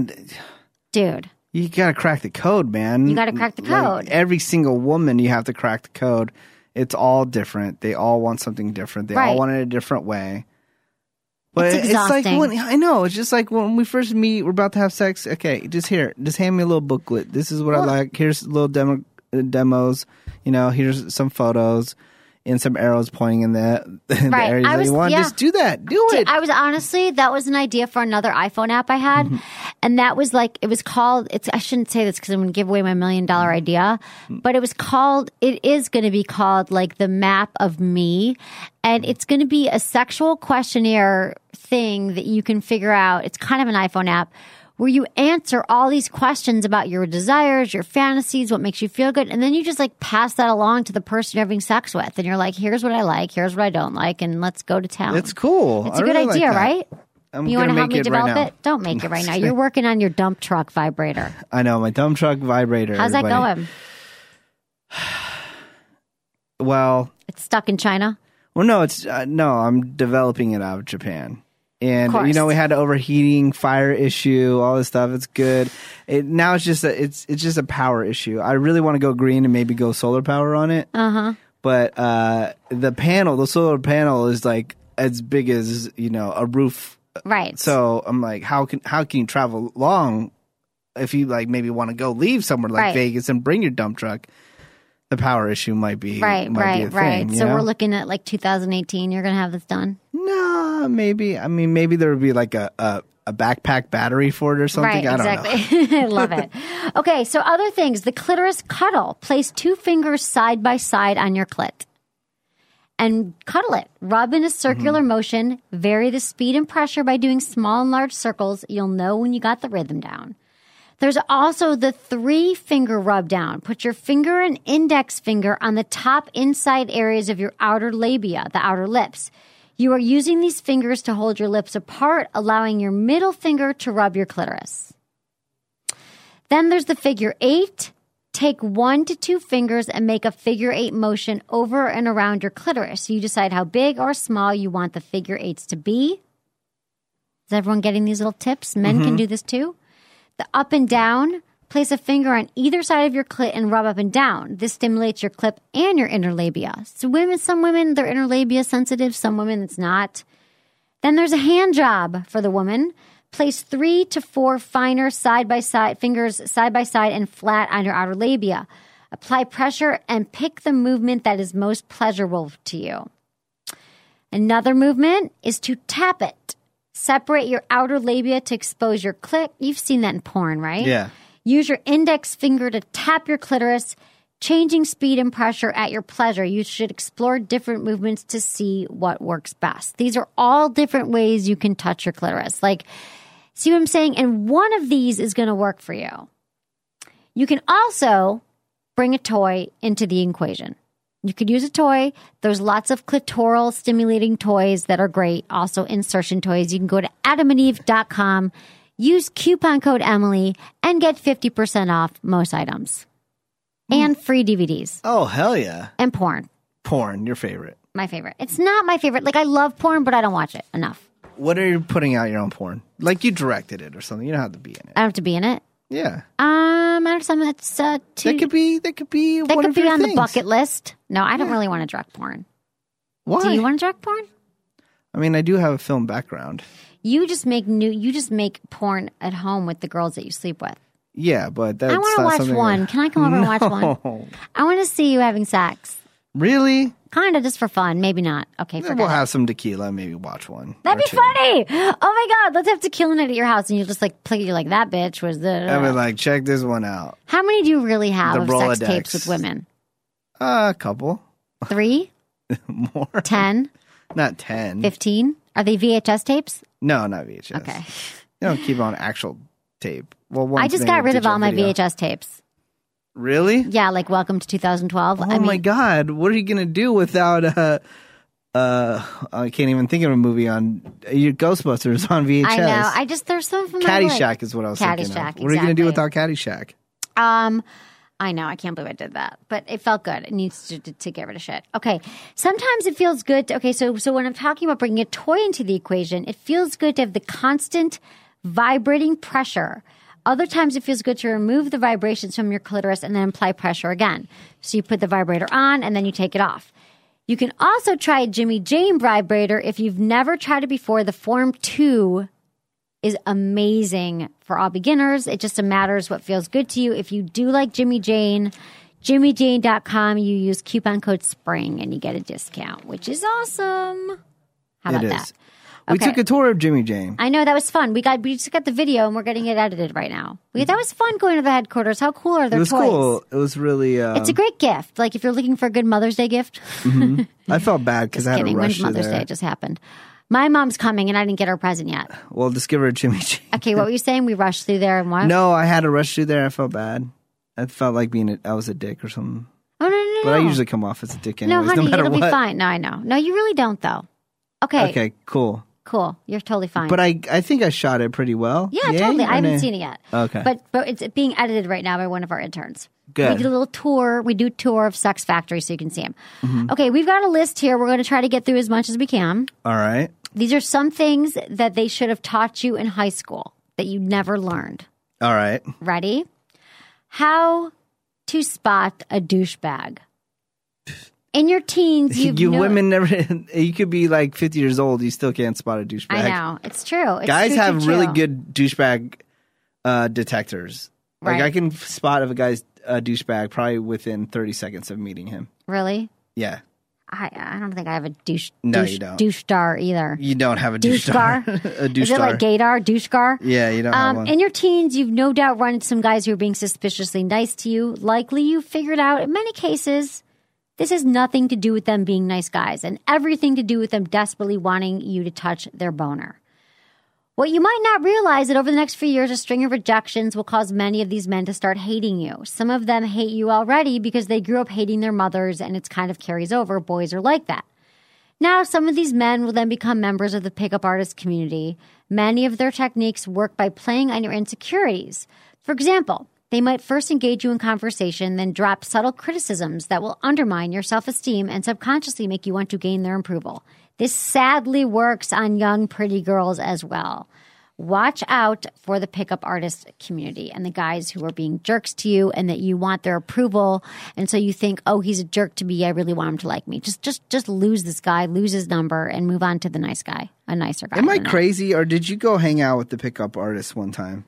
dude? you gotta crack the code, man. You gotta crack the Like, code. every single woman, you have to crack the code. It's all different. They all want something different. They Right. all want it a different way. But It's it's, like exhausting. when I know it's just like when we first meet, we're about to have sex. Okay, just here, just hand me a little booklet. This is what Well- I like. Here's little demo uh, demos. You know, here's some photos and some arrows pointing in the, in the Right. areas I that was- you want. yeah. Just do that. Do it. I was honestly, that was an idea for another iPhone app I had. Mm-hmm. And that was like, it was called, it's, I shouldn't say this because I'm going to give away my million dollar idea, but it was called, it is going to be called like the map of me. And it's going to be a sexual questionnaire thing that you can figure out. It's kind of an iPhone app where you answer all these questions about your desires, your fantasies, what makes you feel good. And then you just like pass that along to the person you're having sex with. And you're like, here's what I like, here's what I don't like, and let's go to town. It's cool. It's I a good really like idea, that. right? I'm You gonna want to help make me it develop right now. it? Don't make it right now. You're working on your dump truck vibrator. I know my dump truck vibrator. How's that everybody. going? Well, It's stuck in China. well, no, it's uh, no. I'm developing it out of Japan. And Of you know course. we had an overheating fire issue, all this stuff. It's good. It, now it's just a, it's it's just a power issue. I really want to go green and maybe go solar power on it. Uh huh. But uh, the panel, the solar panel, is like as big as you know a roof. Right. So I'm like, how can how can you travel long if you like maybe want to go leave somewhere like Right. Vegas and bring your dump truck? the power issue might be Right, might right, be a right. thing, So you know? we're looking at like two thousand eighteen. You're going to have this done? No, maybe. I mean, maybe there would be like a, a, a backpack battery for it or something. Right, I don't know. exactly. I love it. Okay, so other things. The clitoris cuddle. Place two fingers side by side on your clit. And cuddle it. Rub in a circular mm-hmm. motion. Vary the speed and pressure by doing small and large circles. You'll know when you got the rhythm down. There's also the three-finger rub down. Put your finger and index finger on the top inside areas of your outer labia, the outer lips. You are using these fingers to hold your lips apart, allowing your middle finger to rub your clitoris. Then there's the figure eight. Take one to two fingers and make a figure eight motion over and around your clitoris. You decide how big or small you want the figure eights to be. Is everyone getting these little tips? Men mm-hmm. can do this too. The up and down, place a finger on either side of your clit and rub up and down. This stimulates your clit and your inner labia. So women, some women, their inner labia sensitive. Some women, it's not. Then there's a hand job for the woman. Place three to four finer side-by-side fingers side-by-side and flat on your outer labia. Apply pressure and pick the movement that is most pleasurable to you. Another movement is to tap it. Separate your outer labia to expose your clit. You've seen that in porn, right? Yeah. Use your index finger to tap your clitoris, changing speed and pressure at your pleasure. You should explore different movements to see what works best. These are all different ways you can touch your clitoris. Like, see what I'm saying? And one of these is going to work for you. You can also bring a toy into the equation. You could use a toy. There's lots of clitoral stimulating toys that are great. Also insertion toys. You can go to adam and eve dot com, use coupon code Emily, and get fifty percent off most items. And free D V Ds. Oh, hell yeah. And porn. Porn, your favorite. My favorite. It's not my favorite. Like, I love porn, but I don't watch it enough. What are you putting out your own porn? Like, you directed it or something. You don't have to be in it. I don't have to be in it? Yeah. Um, I have something that's uh, too... That could be, that could be That one could of be your on things. the bucket list. No, I don't Yeah. really want to direct porn. Why? Do you want to direct porn? I mean, I do have a film background. You just make new. You just make porn at home with the girls that you sleep with. Yeah, but that's I want to not watch something one. that- Can I come over and watch one? No. I want to see you having sex. Really? Kind of just for fun. Maybe not. Okay, forget We'll it. have some tequila, maybe watch one. That'd or be two. funny. Oh my god, let's have tequila night at your house, and you just like play. You're like, that bitch was the. I mean, like, check this one out. How many do you really have The of sex Rolodex. tapes with women? Uh, a couple. Three, More. ten, Not ten. fifteen. Are they V H S tapes? No, not V H S. Okay. You don't keep on actual tape. Well, I just got rid of all my V H S tapes. Really? Yeah, like Welcome to two thousand twelve. Oh I mean, my God! What are you gonna do without uh uh? I can't even think of a movie on uh, your Ghostbusters on V H S. I know. I just there's some from my Caddyshack like, is what I was thinking of. Caddyshack, What are you gonna do exactly. without Caddyshack? Um, I know. I can't believe I did that, but it felt good. It needs to, to, to get rid of shit. Okay. Sometimes it feels good. To, okay. So, so when I'm talking about bringing a toy into the equation, it feels good to have the constant vibrating pressure. Other times it feels good to remove the vibrations from your clitoris and then apply pressure again. So you put the vibrator on and then you take it off. You can also try a Jimmy Jane vibrator if you've never tried it before. The Form two is amazing for all beginners. It just matters what feels good to you. If you do like Jimmy Jane, jimmy jane dot com, you use coupon code SPRING and you get a discount, which is awesome. How about It that? is. We Okay. took a tour of Jimmy Jane. I know that was fun. We got we just got the video and we're getting it edited right now. We, that was fun going to the headquarters. How cool are It their was toys? cool. It was really. Um, It's a great gift. Like if you're looking for a good Mother's Day gift. I felt bad because Just I had kidding. to When's rush you Mother's there. Day just happened? My mom's coming and I didn't get her a present yet. Well, just give her a Jimmy Jane. Okay, what were you saying? We rushed through there and what? No, I had to rush through there. I felt bad. I felt like being a, I was a dick or something. Oh, no, no, no. But I no. usually come off as a dick No, anyways, honey, no matter it'll what. be fine. No, I know. No, you really don't, though. Okay. Okay, cool. Cool. You're totally fine. But I I think I shot it pretty well. yeah, Yay? totally. I Or haven't nay? seen it yet. Okay. But but it's being edited right now by one of our interns. Good. We did a little tour. We do a tour of Sex Factory so you can see them. Mm-hmm. Okay, we've got a list here. We're going to try to get through as much as we can. All right. These are some things that they should have taught you in high school that you never learned. All right. Ready? How to spot a douchebag. In your teens, you've you no- women never. You could be like fifty years old. You still can't spot a douchebag. I know. It's true. It's Guys true, have true, really true. good douchebag uh, detectors. Like Right. I can spot if a guy's a douchebag probably within thirty seconds of meeting him. Really? Yeah. I I don't think I have a douche. No, douche, you don't. Douche star either. You don't have a douche Douche-gar? star. a douche Is it star. like gaydar, douche-gar? Yeah, you don't have Um, one. in your teens, you've no doubt run into some guys who are being suspiciously nice to you. Likely you figured out in many cases this has nothing to do with them being nice guys and everything to do with them desperately wanting you to touch their boner. What you might not realize that over the next few years, a string of rejections will cause many of these men to start hating you. Some of them hate you already because they grew up hating their mothers, and it's kind of carries over. Boys are like that. Now, some of these men will then become members of the pickup artist community. Many of their techniques work by playing on your insecurities. For example, they might first engage you in conversation, then drop subtle criticisms that will undermine your self-esteem and subconsciously make you want to gain their approval. This sadly works on young, pretty girls as well. Watch out for the pickup artist community and the guys who are being jerks to you and that you want their approval. And so you think, oh, he's a jerk to me. I really want him to like me. Just just, just lose this guy, lose his number, and move on to the nice guy, a nicer guy. Am I than that. crazy, or did you go hang out with the pickup artist one time?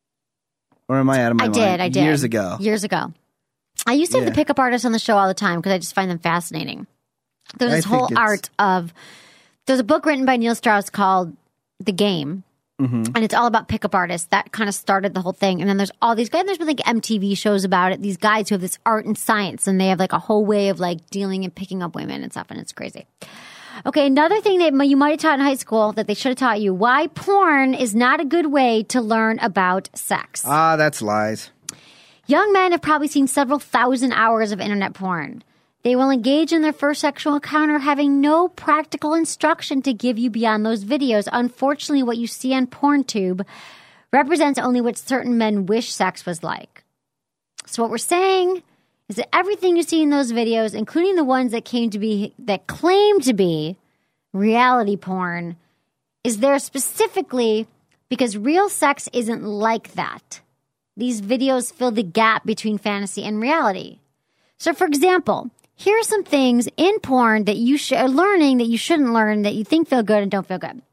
Or am I out of my I mind? did, I did. Years ago. Years ago. I used to have Yeah. the pickup artists on the show all the time because I just find them fascinating. There's I this think whole it's- art of, there's a book written by Neil Strauss called The Game. Mm-hmm. And it's all about pickup artists. That kind of started the whole thing. And then there's all these guys, and there's been like M T V shows about it. These guys who have this art and science, and they have like a whole way of like dealing and picking up women and stuff, and it's crazy. Okay, another thing that you might have taught in high school that they should have taught you, why porn is not a good way to learn about sex. Ah, that's lies. Young men have probably seen several thousand hours of internet porn. They will engage in their first sexual encounter having no practical instruction to give you beyond those videos. Unfortunately, what you see on PornTube represents only what certain men wish sex was like. So what we're saying is that everything you see in those videos, including the ones that came to be, that claim to be reality porn, is there specifically because real sex isn't like that. These videos fill the gap between fantasy and reality. So, for example, here are some things in porn that you sh- are learning that you shouldn't learn that you think feel good and don't feel good.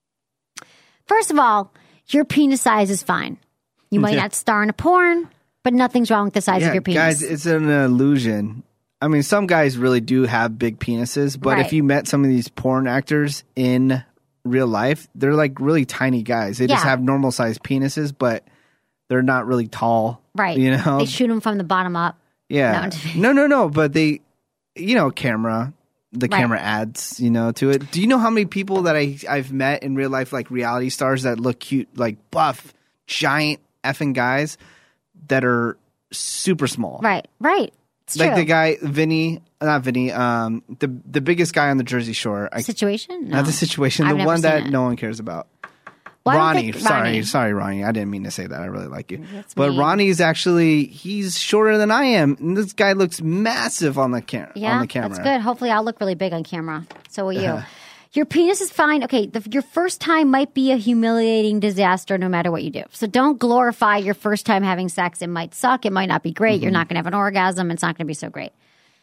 First of all, your penis size is fine. You might Yeah. not star in a porn, but nothing's wrong with the size Yeah, of your penis. guys, it's an illusion. I mean, some guys really do have big penises, but Right. if you met some of these porn actors in real life, they're like really tiny guys. They just Yeah. have normal sized penises, but they're not really tall. Right. You know? They shoot them from the bottom up. Yeah. No. No, no, no. But they, you know, camera, the Right. camera adds, you know, to it. Do you know how many people that I, I've met in real life, like reality stars that look cute, like buff, giant effing guys that are super small? Right, right. It's Like true. the guy, Vinny, not Vinny, um, the the biggest guy on the Jersey Shore. I, Situation? No. Not the situation, I've the never one seen that it. no one cares about. Well, I don't Ronnie, think- sorry, Ronnie. sorry, Ronnie. I didn't mean to say that. I really like you, That's but mean. Ronnie's actually he's shorter than I am, and this guy looks massive on the cam- Yeah, on the camera. that's good. Hopefully, I'll look really big on camera. So will you. Your penis is fine. Okay, the, your first time might be a humiliating disaster no matter what you do. So don't glorify your first time having sex. It might suck. It might not be great. Mm-hmm. You're not going to have an orgasm. It's not going to be so great.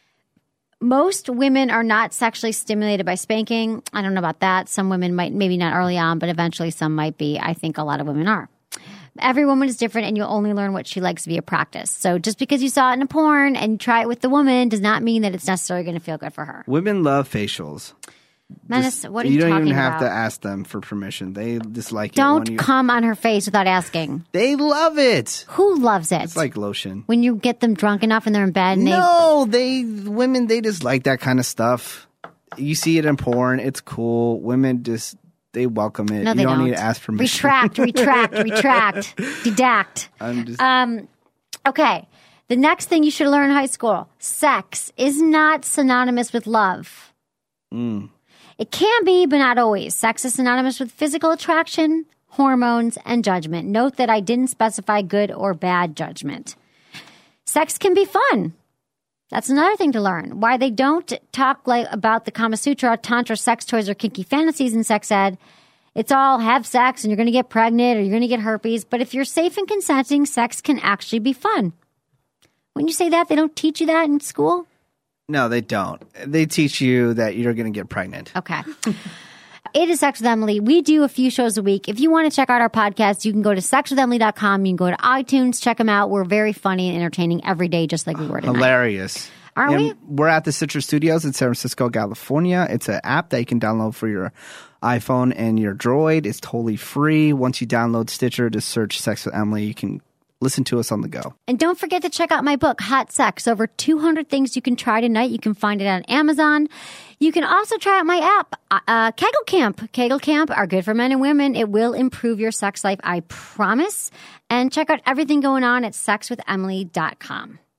Most women are not sexually stimulated by spanking. I don't know about that. Some women might, maybe not early on, but eventually some might be. I think a lot of women are. Every woman is different, and you'll only learn what she likes via practice. So just because you saw it in a porn and you try it with the woman does not mean that it's necessarily going to feel good for her. Women love facials. Menace, what are you, you don't talking even have about? to ask them for permission. They just like it. when Don't you, come on her face without asking. They love it. Who loves it? It's like lotion. when you get them drunk enough and they're in bed and they No, they women they just like that kind of stuff. You see it in porn. It's cool. Women just they welcome it. no, you they don't, don't. need to ask permission. Retract, retract, retract, dedact. I'm just Um, okay. The next thing you should learn in high school: sex is not synonymous with love. Mm. It can be, but not always. Sex is synonymous with physical attraction, hormones, and judgment. Note that I didn't specify good or bad judgment. Sex can be fun. That's another thing to learn. Why they don't talk like about the Kama Sutra, Tantra, sex toys, or kinky fantasies in sex ed. It's all have sex and you're going to get pregnant or you're going to get herpes. But if you're safe and consenting, sex can actually be fun. When you say that, they don't teach you that in school? No, they don't. They teach you that you're going to get pregnant. Okay. It is Sex with Emily. We do a few shows a week. If you want to check out our podcast, you can go to sex with emily dot com. You can go to iTunes, check them out. We're very funny and entertaining every day, just like we were tonight. Hilarious. Aren't and we? We're at the Citrus Studios in San Francisco, California. It's an app that you can download for your iPhone and your Droid. It's totally free. Once you download Stitcher, just search Sex with Emily. You can listen to us on the go. And don't forget to check out my book, Hot Sex. Over two hundred things you can try tonight. You can find it on Amazon. You can also try out my app, uh, Kegel Camp. Kegel Camp are good for men and women. It will improve your sex life, I promise. And check out everything going on at sex with emily dot com.